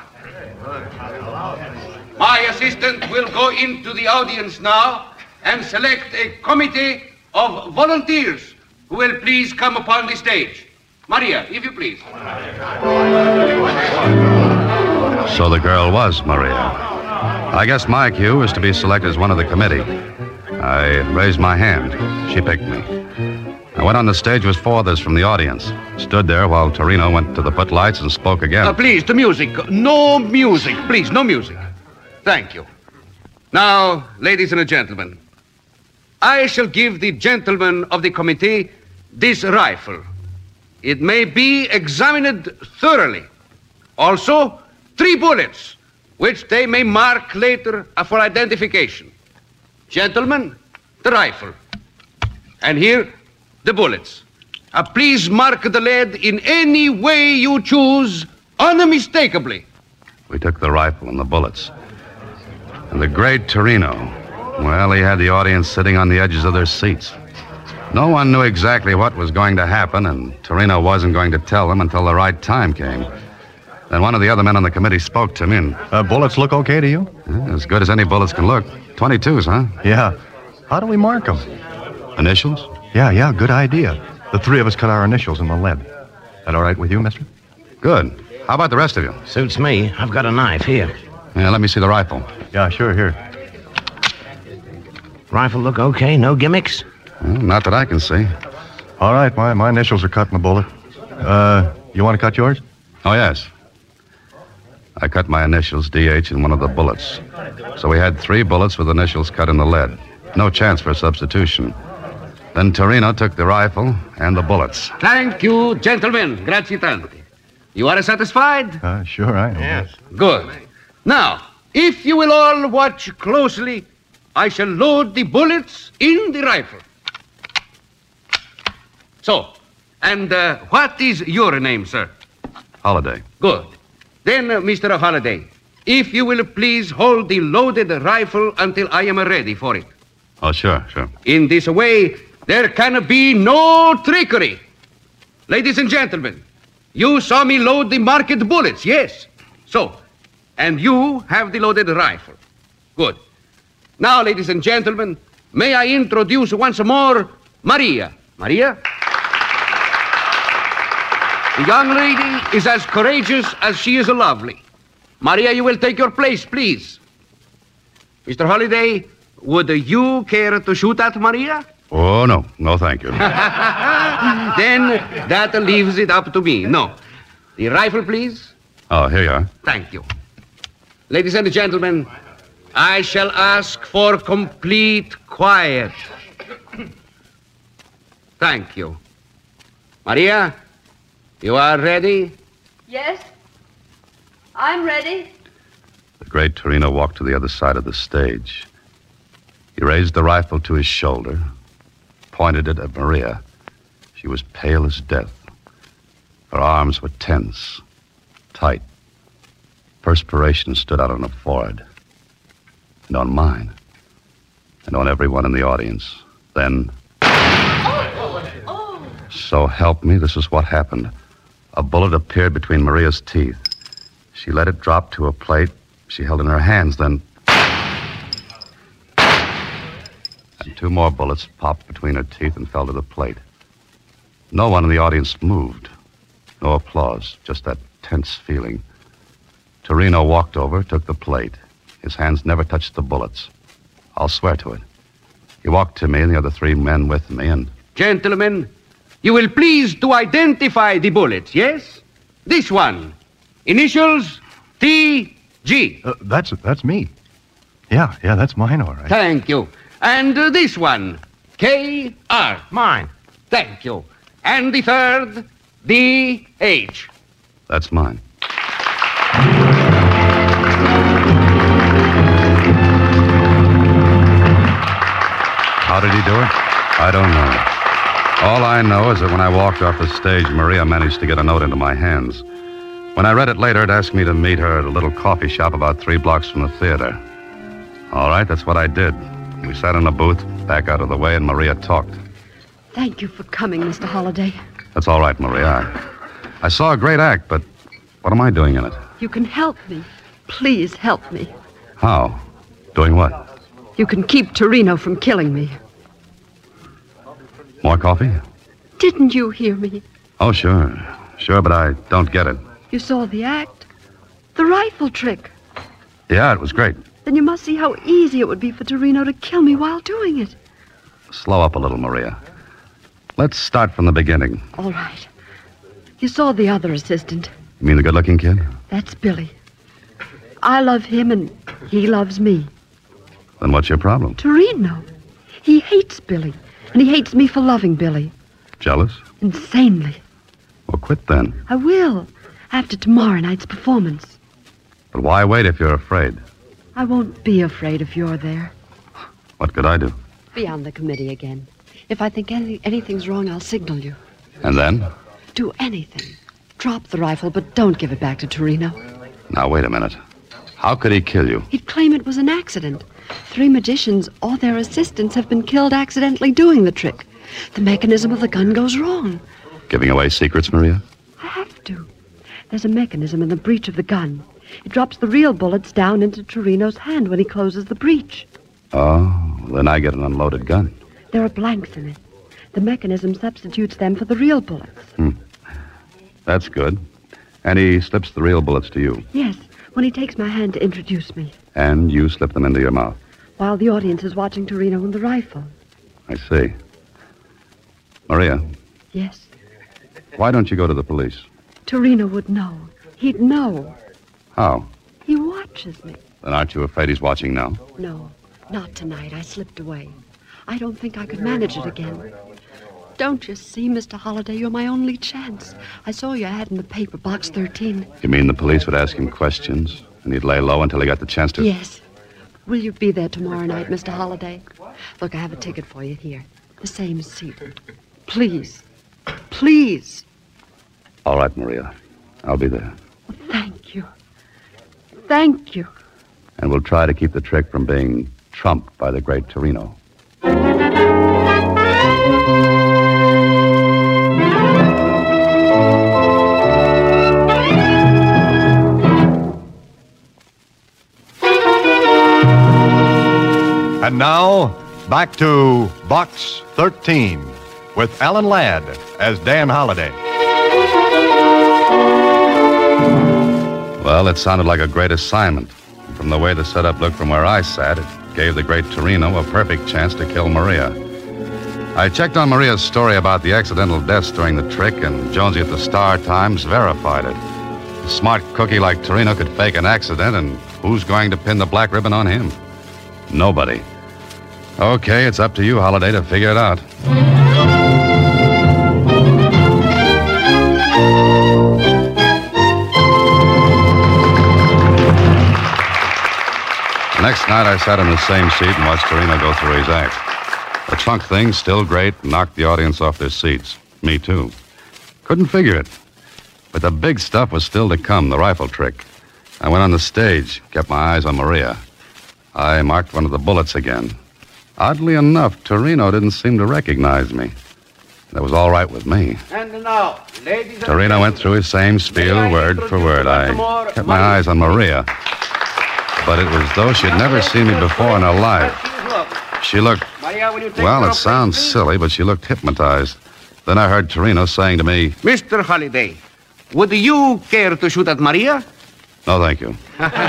Speaker 15: My assistant will go into the audience now and select a committee of volunteers who will please come upon the stage. Maria, if you please.
Speaker 13: So the girl was Maria. I guess my cue was to be selected as one of the committee. I raised my hand. She picked me. I went on the stage with 4 others from the audience. Stood there while Torino went to the footlights and spoke again.
Speaker 15: Please, the music. No music. Please, no music. Thank you. Now, ladies and gentlemen, I shall give the gentlemen of the committee this rifle. It may be examined thoroughly. Also, 3 bullets, which they may mark later for identification. Gentlemen, the rifle. And here, the bullets. Please mark the lead in any way you choose, unmistakably.
Speaker 13: We took the rifle and the bullets. And the great Torino, well, he had the audience sitting on the edges of their seats. No one knew exactly what was going to happen, and Torino wasn't going to tell them until the right time came. Then one of the other men on the committee spoke to me and...
Speaker 11: bullets look okay to you?
Speaker 13: Yeah, as good as any bullets can look. 22s, huh?
Speaker 11: Yeah. How do we mark them?
Speaker 13: Initials?
Speaker 11: Yeah, good idea. The 3 of us cut our initials in the lead. That all right with you, mister?
Speaker 13: Good. How about the rest of you?
Speaker 16: Suits me. I've got a knife here.
Speaker 13: Yeah, let me see the rifle.
Speaker 11: Yeah, sure, here.
Speaker 16: Rifle look okay? No gimmicks?
Speaker 13: Well, not that I can see.
Speaker 11: All right, my initials are cut in the bullet. You want to cut yours?
Speaker 13: Oh, yes. I cut my initials, DH, in one of the bullets. So we had 3 bullets with initials cut in the lead. No chance for substitution. Then Torino took the rifle and the bullets.
Speaker 15: Thank you, gentlemen. Grazie tanti. You are satisfied?
Speaker 11: Sure, I am.
Speaker 15: Yes. Good. Now, if you will all watch closely, I shall load the bullets in the rifle. So, and what is your name, sir?
Speaker 13: Holiday.
Speaker 15: Good. Then, Mr. Holiday, if you will please hold the loaded rifle until I am ready for it.
Speaker 13: Oh, sure.
Speaker 15: In this way, there can be no trickery. Ladies and gentlemen, you saw me load the marked bullets, yes? So, and you have the loaded rifle. Good. Now, ladies and gentlemen, may I introduce once more Maria. Maria? The young lady is as courageous as she is lovely. Maria, you will take your place, please. Mr. Holiday, would you care to shoot at Maria?
Speaker 13: Oh, no. No, thank you.
Speaker 15: Then that leaves it up to me. No. The rifle, please.
Speaker 13: Oh, here you are.
Speaker 15: Thank you. Ladies and gentlemen, I shall ask for complete quiet. Thank you. Maria, you are ready?
Speaker 12: Yes, I'm ready.
Speaker 13: The great Torino walked to the other side of the stage. He raised the rifle to his shoulder, pointed it at Maria. She was pale as death. Her arms were tense, tight. Perspiration stood out on her forehead, and on mine, and on everyone in the audience. Then, so help me, this is what happened. A bullet appeared between Maria's teeth. She let it drop to a plate she held in her hands, then... And 2 more bullets popped between her teeth and fell to the plate. No one in the audience moved. No applause, just that tense feeling. Torino walked over, took the plate. His hands never touched the bullets. I'll swear to it. He walked to me and the other 3 men with me and...
Speaker 15: Gentlemen, you will please to identify the bullets, yes? This one. Initials T.G.
Speaker 11: That's me. Yeah, that's mine, all right.
Speaker 15: Thank you. And this one, K.R.
Speaker 16: Mine.
Speaker 15: Thank you. And the third, D.H.
Speaker 13: That's mine. How did he do it? I don't know. All I know is that when I walked off the stage, Maria managed to get a note into my hands. When I read it later, it asked me to meet her at a little coffee shop about 3 blocks from the theater. All right, that's what I did. We sat in a booth, back out of the way, and Maria talked.
Speaker 12: Thank you for coming, Mr. Holiday.
Speaker 13: That's all right, Maria. I saw a great act, but what am I doing in it?
Speaker 12: You can help me. Please help me.
Speaker 13: How? Doing what?
Speaker 12: You can keep Torino from killing me.
Speaker 13: More coffee?
Speaker 12: Didn't you hear me?
Speaker 13: Oh, sure. Sure, but I don't get it.
Speaker 12: You saw the act? The rifle trick.
Speaker 13: Yeah, it was great.
Speaker 12: Then you must see how easy it would be for Torino to kill me while doing it.
Speaker 13: Slow up a little, Maria. Let's start from the beginning.
Speaker 12: All right. You saw the other assistant.
Speaker 13: You mean the good-looking kid?
Speaker 12: That's Billy. I love him and he loves me.
Speaker 13: Then what's your problem?
Speaker 12: Torino. He hates Billy, and he hates me for loving Billy.
Speaker 13: Jealous?
Speaker 12: Insanely.
Speaker 13: Well, quit then.
Speaker 12: I will, after tomorrow night's performance.
Speaker 13: But why wait if you're afraid?
Speaker 12: I won't be afraid if you're there.
Speaker 13: What could I do?
Speaker 12: Be on the committee again. If I think anything's wrong, I'll signal you.
Speaker 13: And then?
Speaker 12: Do anything. Drop the rifle, but don't give it back to Torino.
Speaker 13: Now, wait a minute. How could he kill you?
Speaker 12: He'd claim it was an accident. 3 magicians or their assistants have been killed accidentally doing the trick. The mechanism of the gun goes wrong.
Speaker 13: Giving away secrets, Maria?
Speaker 12: I have to. There's a mechanism in the breech of the gun. It drops the real bullets down into Torino's hand when he closes the breech.
Speaker 13: Oh, then I get an unloaded gun.
Speaker 12: There are blanks in it. The mechanism substitutes them for the real bullets.
Speaker 13: That's good. And he slips the real bullets to you.
Speaker 12: Yes, when he takes my hand to introduce me,
Speaker 13: And you slip them into your mouth.
Speaker 12: while the audience is watching Torino and the rifle.
Speaker 13: I see. Maria,
Speaker 12: Yes,
Speaker 13: why don't you go to the police?
Speaker 12: Torino would know. He'd know.
Speaker 13: How?
Speaker 12: He watches me.
Speaker 13: Then aren't you afraid he's watching now?
Speaker 12: No, not tonight. I slipped away. I don't think I could manage it again. Don't you see, Mr. Holliday, you're my only chance. I saw your ad in the paper, box 13.
Speaker 13: You mean the police would ask him questions, and he'd lay low until he got the chance to...
Speaker 12: Yes. Will you be there tomorrow night, Mr. Holliday? Look, I have a ticket for you here. The same seat. Please. Please.
Speaker 13: All right, Maria. I'll be there.
Speaker 12: Thank you. Thank you.
Speaker 13: And we'll try to keep the trick from being trumped by the great Torino.
Speaker 11: And now, back to Box 13 with Alan Ladd as Dan Holliday.
Speaker 13: Well, it sounded like a great assignment. From the way the setup looked from where I sat, it gave the great Torino a perfect chance to kill Maria. I checked on Maria's story about the accidental deaths during the trick, and Jonesy at the Star-Times verified it. A smart cookie like Torino could fake an accident, and who's going to pin the black ribbon on him? Nobody. Okay, it's up to you, Holliday, to figure it out. The next night, I sat in the same seat and watched Torino go through his act. The trunk thing, still great, knocked the audience off their seats. Me, too. Couldn't figure it. But the big stuff was still to come, the rifle trick. I went on the stage, kept my eyes on Maria. I marked one of the bullets again. Oddly enough, Torino didn't seem to recognize me. That was all right with me.
Speaker 15: And now, ladies and
Speaker 13: Torino went through his same spiel, word for word. I kept my eyes on Maria. But it was though she'd never seen me before in her life. She looked, well, it sounds silly, but she looked hypnotized. Then I heard Torino saying to me,
Speaker 15: Mr. Holliday, would you care to shoot at Maria?
Speaker 13: "No, thank you."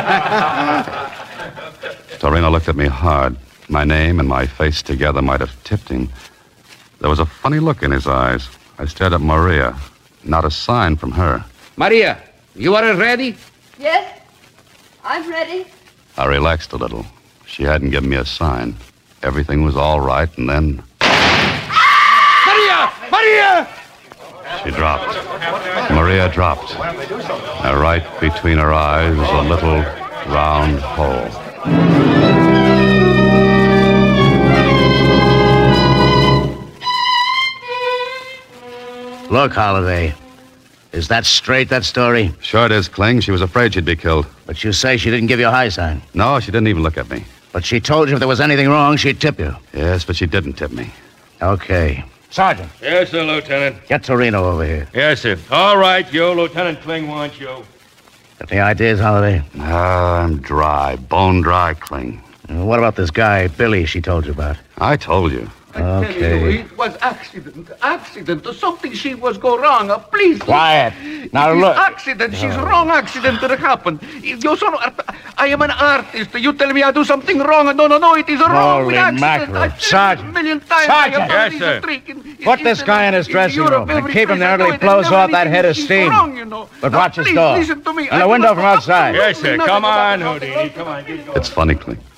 Speaker 13: Torino looked at me hard. My name and my face together might have tipped him. There was a funny look in his eyes. I stared at Maria. Not a sign from her.
Speaker 15: Maria, you are ready?
Speaker 12: Yes, I'm ready.
Speaker 13: I relaxed a little. She hadn't given me a sign. Everything was all right, and then...
Speaker 15: Maria! Maria!
Speaker 13: She dropped. Maria dropped. And right between her eyes was a little round hole.
Speaker 16: Look, Holliday. Is that straight, that story?
Speaker 13: Sure it is, Kling. She was afraid she'd be killed.
Speaker 16: But you say she didn't give you a high sign.
Speaker 13: No, she didn't even look at me.
Speaker 16: But she told you if there was anything wrong, she'd tip you.
Speaker 13: Yes, but she didn't tip me.
Speaker 16: Okay. Sergeant.
Speaker 17: Yes, sir, Lieutenant.
Speaker 16: Get Torino over here.
Speaker 17: Yes, sir. All right, Joe. Lieutenant Kling wants you.
Speaker 16: Got any ideas, Holliday?
Speaker 13: I'm dry. Bone dry, Kling.
Speaker 16: What about this guy, Billy, she told you about?
Speaker 13: I told you.
Speaker 15: Tell you, it was accident. Something she was go wrong. Please.
Speaker 16: Quiet. Now
Speaker 15: It is
Speaker 16: look.
Speaker 15: accident. She's wrong accident that happened. You son of, I am an artist. You tell me I do something wrong. No, it is wrong.
Speaker 16: Holy
Speaker 15: accident.
Speaker 16: mackerel.
Speaker 15: I've said it
Speaker 16: Sergeant.
Speaker 15: a million times.
Speaker 16: Sergeant.
Speaker 17: Yes, sir.
Speaker 16: Put this guy in his dressing room and keep him there until he blows off that head of steam. But watch his door.
Speaker 15: Listen to me.
Speaker 16: And the window from outside.
Speaker 17: Yes, sir. Come on, Houdini. Come on. Get going.
Speaker 13: It's funny, Kling.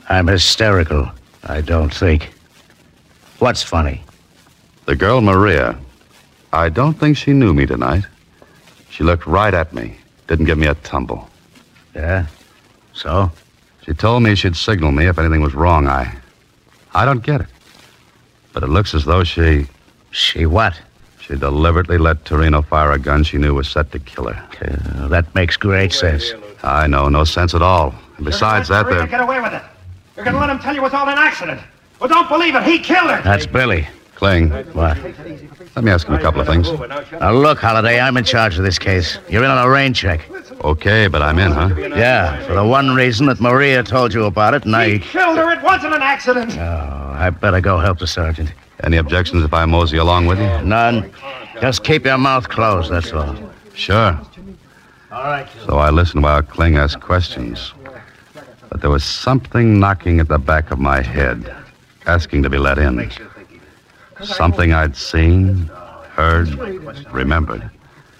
Speaker 16: I'm hysterical, I don't think. What's funny?
Speaker 13: The girl, Maria, I don't think she knew me tonight. She looked right at me, didn't give me a tumble.
Speaker 16: Yeah? So?
Speaker 13: She told me she'd signal me if anything was wrong. I don't get it. But it looks as though she...
Speaker 16: She what?
Speaker 13: She deliberately let Torino fire a gun she knew was set to kill her.
Speaker 16: That makes great sense.
Speaker 13: I know, no sense at all. And besides that,
Speaker 18: Torino, get away with it. You're going to let him tell you it's all an accident. Well, don't believe it. He killed her.
Speaker 16: That's Billy.
Speaker 13: Kling.
Speaker 16: What?
Speaker 13: Let me ask him a couple of things.
Speaker 16: Now, look, Holliday, I'm in charge of this case. You're in on a rain check.
Speaker 13: Okay, but I'm in, huh?
Speaker 16: Yeah, for the one reason that Maria told you about it, and
Speaker 18: He killed her. It wasn't an accident.
Speaker 16: Oh, I better go help the sergeant.
Speaker 13: Any objections if I mosey along with you?
Speaker 16: None. Just keep your mouth closed, that's all.
Speaker 13: Sure.
Speaker 16: All right.
Speaker 13: So I listened while Kling asked questions. But there was something knocking at the back of my head, asking to be let in. Something I'd seen, heard, remembered.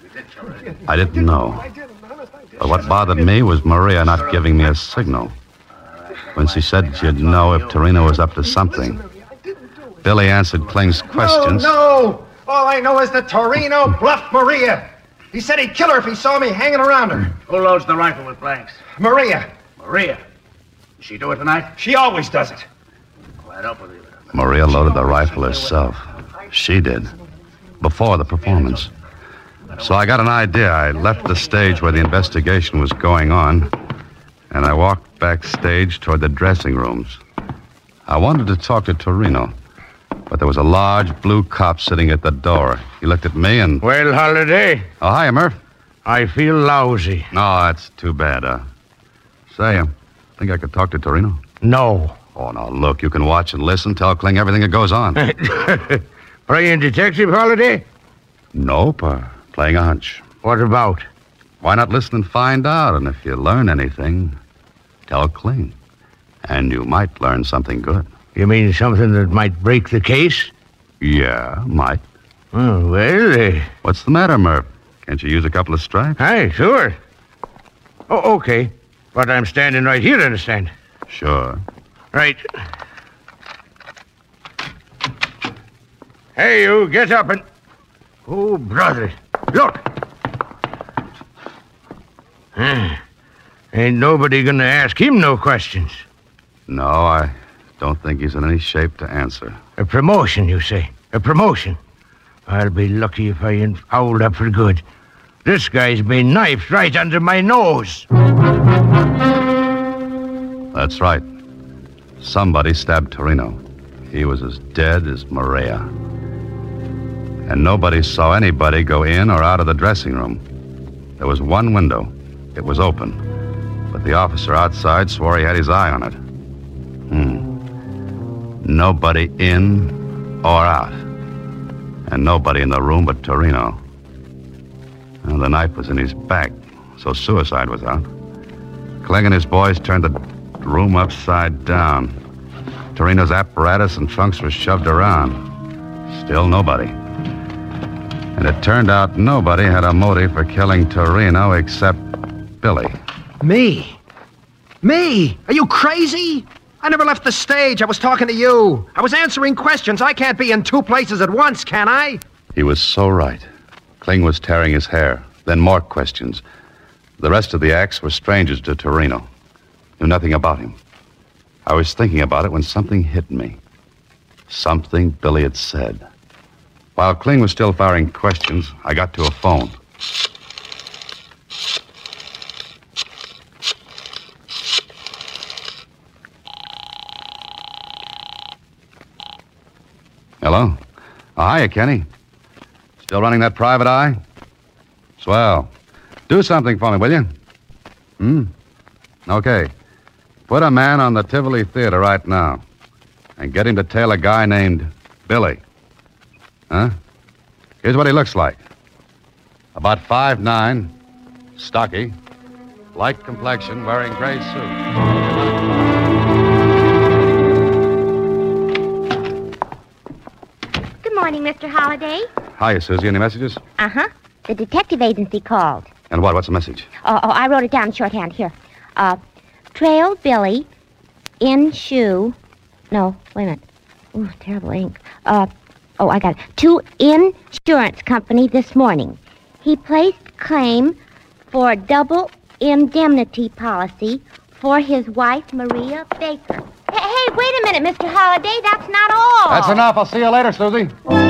Speaker 13: I didn't know. But what bothered me was Maria not giving me a signal. When she said she'd know if Torino was up to something. Billy answered Kling's questions.
Speaker 18: No. All I know is that Torino bluffed Maria. He said he'd kill her if he saw me hanging around her.
Speaker 16: Who loads the rifle with blanks?
Speaker 18: Maria.
Speaker 16: Maria. Did she do it tonight?
Speaker 18: She always does it.
Speaker 16: Oh, I don't believe it.
Speaker 13: Maria loaded the rifle herself. She did. Before the performance. So I got an idea. I left the stage where the investigation was going on, and I walked backstage toward the dressing rooms. I wanted to talk to Torino, but there was a large blue cop sitting at the door. He looked at me and...
Speaker 16: Well, Holliday.
Speaker 13: Oh, hi, Murph.
Speaker 16: I feel lousy.
Speaker 13: No, that's too bad. Say, think I could talk to Torino?
Speaker 16: No.
Speaker 13: Oh, no, look, you can watch and listen, tell Kling everything that goes on.
Speaker 16: Playing detective, Holliday?
Speaker 13: Nope, playing a hunch.
Speaker 16: What about?
Speaker 13: Why not listen and find out? And if you learn anything, tell Kling. And you might learn something good.
Speaker 16: You mean something that might break the case?
Speaker 13: Yeah, might.
Speaker 16: Oh, well,
Speaker 13: What's the matter, Murph? Can't you use a couple of stripes?
Speaker 16: Aye, sure. Oh, okay. But I'm standing right here, understand?
Speaker 13: Sure.
Speaker 16: Right. Hey, you, get up and... Oh, brother. Look. Ain't nobody gonna ask him no questions.
Speaker 13: No, I don't think he's in any shape to answer.
Speaker 16: A promotion, you say? A promotion? I'll be lucky if I ain't fouled up for good. This guy's been knifed right under my nose.
Speaker 13: That's right. Somebody stabbed Torino. He was as dead as Maria. And nobody saw anybody go in or out of the dressing room. There was one window. It was open. But the officer outside swore he had his eye on it. Nobody in or out. And nobody in the room but Torino. And the knife was in his back, so suicide was out. Kling and his boys turned the room upside down. Torino's apparatus and trunks were shoved around. Still nobody. And it turned out nobody had a motive for killing Torino except Billy.
Speaker 18: Me? Me? Are you crazy? I never left the stage. I was talking to you. I was answering questions. I can't be in two places at once, can I?
Speaker 13: He was so right. Kling was tearing his hair. Then more questions. The rest of the acts were strangers to Torino. Knew nothing about him. I was thinking about it when something hit me. Something Billy had said. While Kling was still firing questions, I got to a phone. Hello? Oh, hiya, Kenny. Still running that private eye? Swell. Do something for me, will you? Okay. Put a man on the Tivoli Theater right now and get him to tail a guy named Billy. Huh? Here's what he looks like. About 5'9", stocky, light complexion, wearing gray suit.
Speaker 14: Good morning, Mr. Holliday.
Speaker 13: Hiya, Susie. Any messages?
Speaker 14: Uh-huh. The detective agency called.
Speaker 13: And what? What's the message?
Speaker 14: Oh, I wrote it down in shorthand. Here. Trailed Billy. shoe. No, wait a minute. Ooh, terrible ink. I got it. To insurance company this morning. He placed claim for double indemnity policy for his wife, Maria Baker. Hey, wait a minute, Mr. Holliday. That's not all.
Speaker 13: That's enough. I'll see you later, Susie.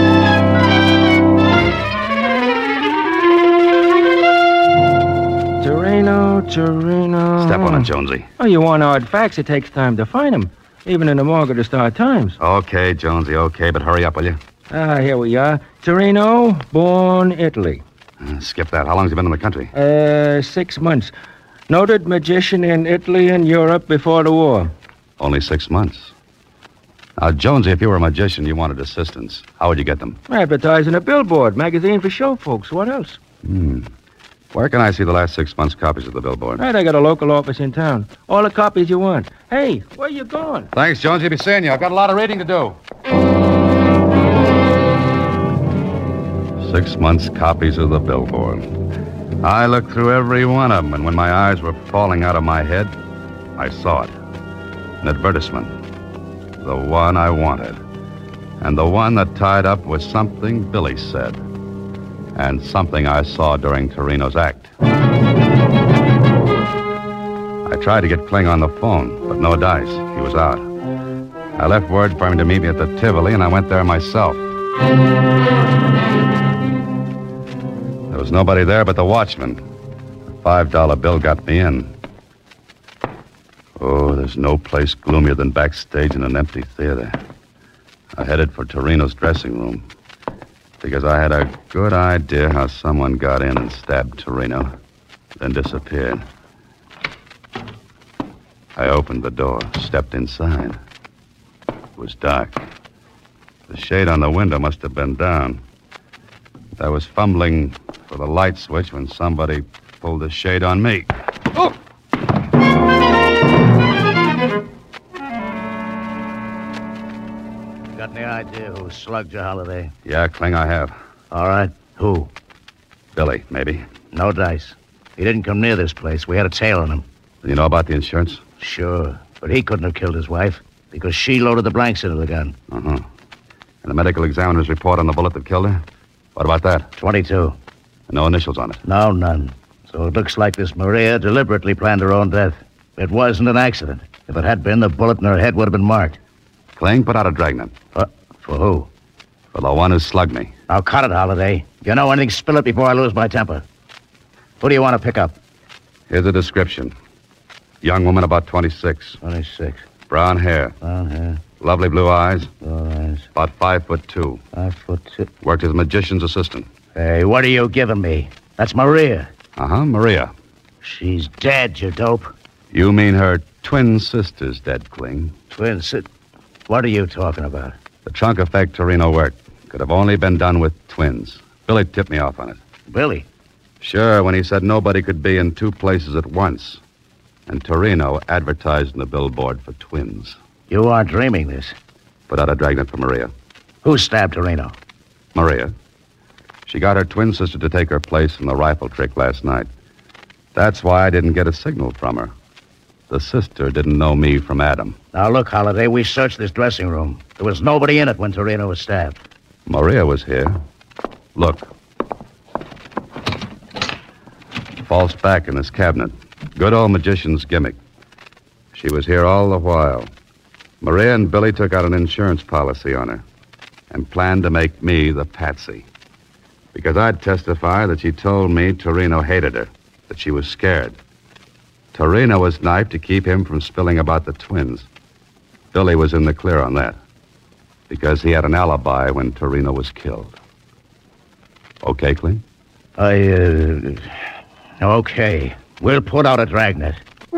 Speaker 18: Torino.
Speaker 13: Step on it, Jonesy.
Speaker 18: Oh, you want odd facts? It takes time to find them, even in the Morgue or the Star-Times.
Speaker 13: Okay, Jonesy, okay, but hurry up, will you?
Speaker 18: Here we are. Torino, born Italy.
Speaker 13: Skip that. How long has he been in the country?
Speaker 18: 6 months. Noted magician in Italy and Europe before the war.
Speaker 13: Only 6 months. Now, Jonesy, if you were a magician, you wanted assistants. How would you get them?
Speaker 18: Advertising a billboard, magazine for show folks. What else?
Speaker 13: Where can I see the last 6 months' copies of the billboard?
Speaker 18: Right, I got a local office in town. All the copies you want. Hey, where you going?
Speaker 13: Thanks, Jonesy. Be seeing you. I've got a lot of reading to do. 6 months' copies of the billboard. I looked through every one of them, and when my eyes were falling out of my head, I saw it. An advertisement. The one I wanted. And the one that tied up with something Billy said. And something I saw during Torino's act. I tried to get Kling on the phone, but no dice. He was out. I left word for him to meet me at the Tivoli, and I went there myself. There was nobody there but the watchman. The $5 bill got me in. Oh, there's no place gloomier than backstage in an empty theater. I headed for Torino's dressing room because I had a good idea how someone got in and stabbed Torino, then disappeared. I opened the door, stepped inside. It was dark. The shade on the window must have been down. I was fumbling for the light switch when somebody pulled the shade on me. Oh!
Speaker 19: Got any idea who slugged you, Holliday?
Speaker 13: Yeah, Kling, I have.
Speaker 19: All right. Who?
Speaker 13: Billy, maybe.
Speaker 19: No dice. He didn't come near this place. We had a tail on him.
Speaker 13: You know about the insurance?
Speaker 19: Sure. But he couldn't have killed his wife because she loaded the blanks into the gun.
Speaker 13: Uh-huh. And the medical examiner's report on the bullet that killed her? What about that?
Speaker 19: 22.
Speaker 13: No initials on it?
Speaker 19: No, none. So it looks like this Maria deliberately planned her own death. It wasn't an accident. If it had been, the bullet in her head would have been marked.
Speaker 13: Kling, put out a dragnet.
Speaker 19: For who?
Speaker 13: For the one who slugged me.
Speaker 19: Now cut it, Holliday. If you know anything, spill it before I lose my temper. Who do you want to pick up?
Speaker 13: Here's a description. Young woman about 26.
Speaker 19: 26.
Speaker 13: Brown hair.
Speaker 19: Brown hair.
Speaker 13: Lovely blue eyes.
Speaker 19: Blue eyes.
Speaker 13: About 5'2".
Speaker 19: 5'2".
Speaker 13: Worked as a magician's assistant.
Speaker 19: Hey, what are you giving me? That's Maria.
Speaker 13: Uh-huh, Maria.
Speaker 19: She's dead, you dope.
Speaker 13: You mean her twin sister's dead, Kling?
Speaker 19: Twin sister? What are you talking about?
Speaker 13: The trunk effect Torino worked could have only been done with twins. Billy tipped me off on it.
Speaker 19: Billy?
Speaker 13: Sure, when he said nobody could be in two places at once. And Torino advertised in the billboard for twins.
Speaker 19: You aren't dreaming this.
Speaker 13: Put out a dragnet for Maria.
Speaker 19: Who stabbed Torino?
Speaker 13: Maria. She got her twin sister to take her place in the rifle trick last night. That's why I didn't get a signal from her. The sister didn't know me from Adam.
Speaker 19: Now, look, Holliday, we searched this dressing room. There was nobody in it when Torino was stabbed.
Speaker 13: Maria was here. Look. False back in this cabinet. Good old magician's gimmick. She was here all the while. Maria and Billy took out an insurance policy on her and planned to make me the patsy. Because I'd testify that she told me Torino hated her, that she was scared. Torino was knifed to keep him from spilling about the twins. Billy was in the clear on that, because he had an alibi when Torino was killed. Okay, Kling?
Speaker 19: Okay. We'll put out a dragnet.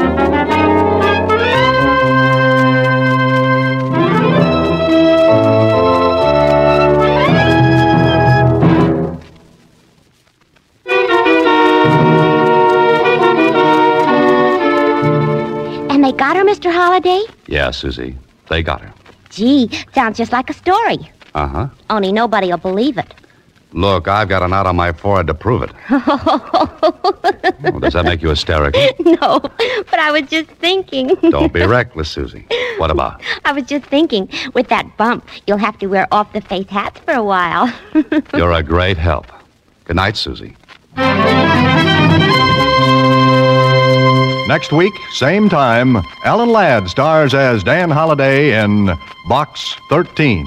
Speaker 14: And they got her, Mr. Holliday?
Speaker 13: Yeah, Susie. They got her.
Speaker 14: Gee, sounds just like a story.
Speaker 13: Uh-huh.
Speaker 14: Only nobody'll believe it.
Speaker 13: Look, I've got an out on my forehead to prove it. Well, does that make you hysterical?
Speaker 14: No, but I was just thinking.
Speaker 13: Don't be reckless, Susie. What about?
Speaker 14: I was just thinking, with that bump, you'll have to wear off-the-face hats for a while.
Speaker 13: You're a great help. Good night, Susie.
Speaker 11: Next week, same time, Alan Ladd stars as Dan Holliday in Box 13.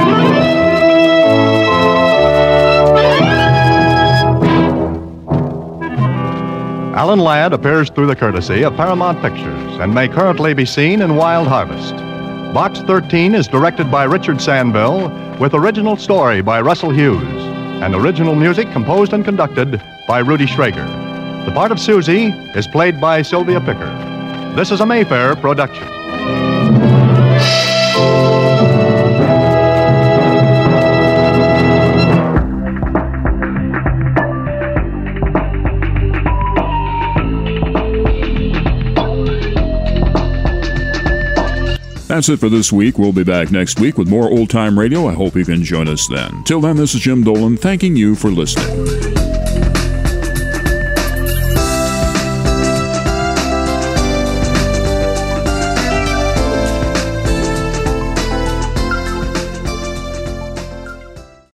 Speaker 11: Alan Ladd appears through the courtesy of Paramount Pictures and may currently be seen in Wild Harvest. Box 13 is directed by Richard Sandville with original story by Russell Hughes and original music composed and conducted by Rudy Schrager. The part of Susie is played by Sylvia Picker. This is a Mayfair production.
Speaker 2: That's it for this week. We'll be back next week with more old-time radio. I hope you can join us then. Till then, this is Jim Dolan thanking you for listening.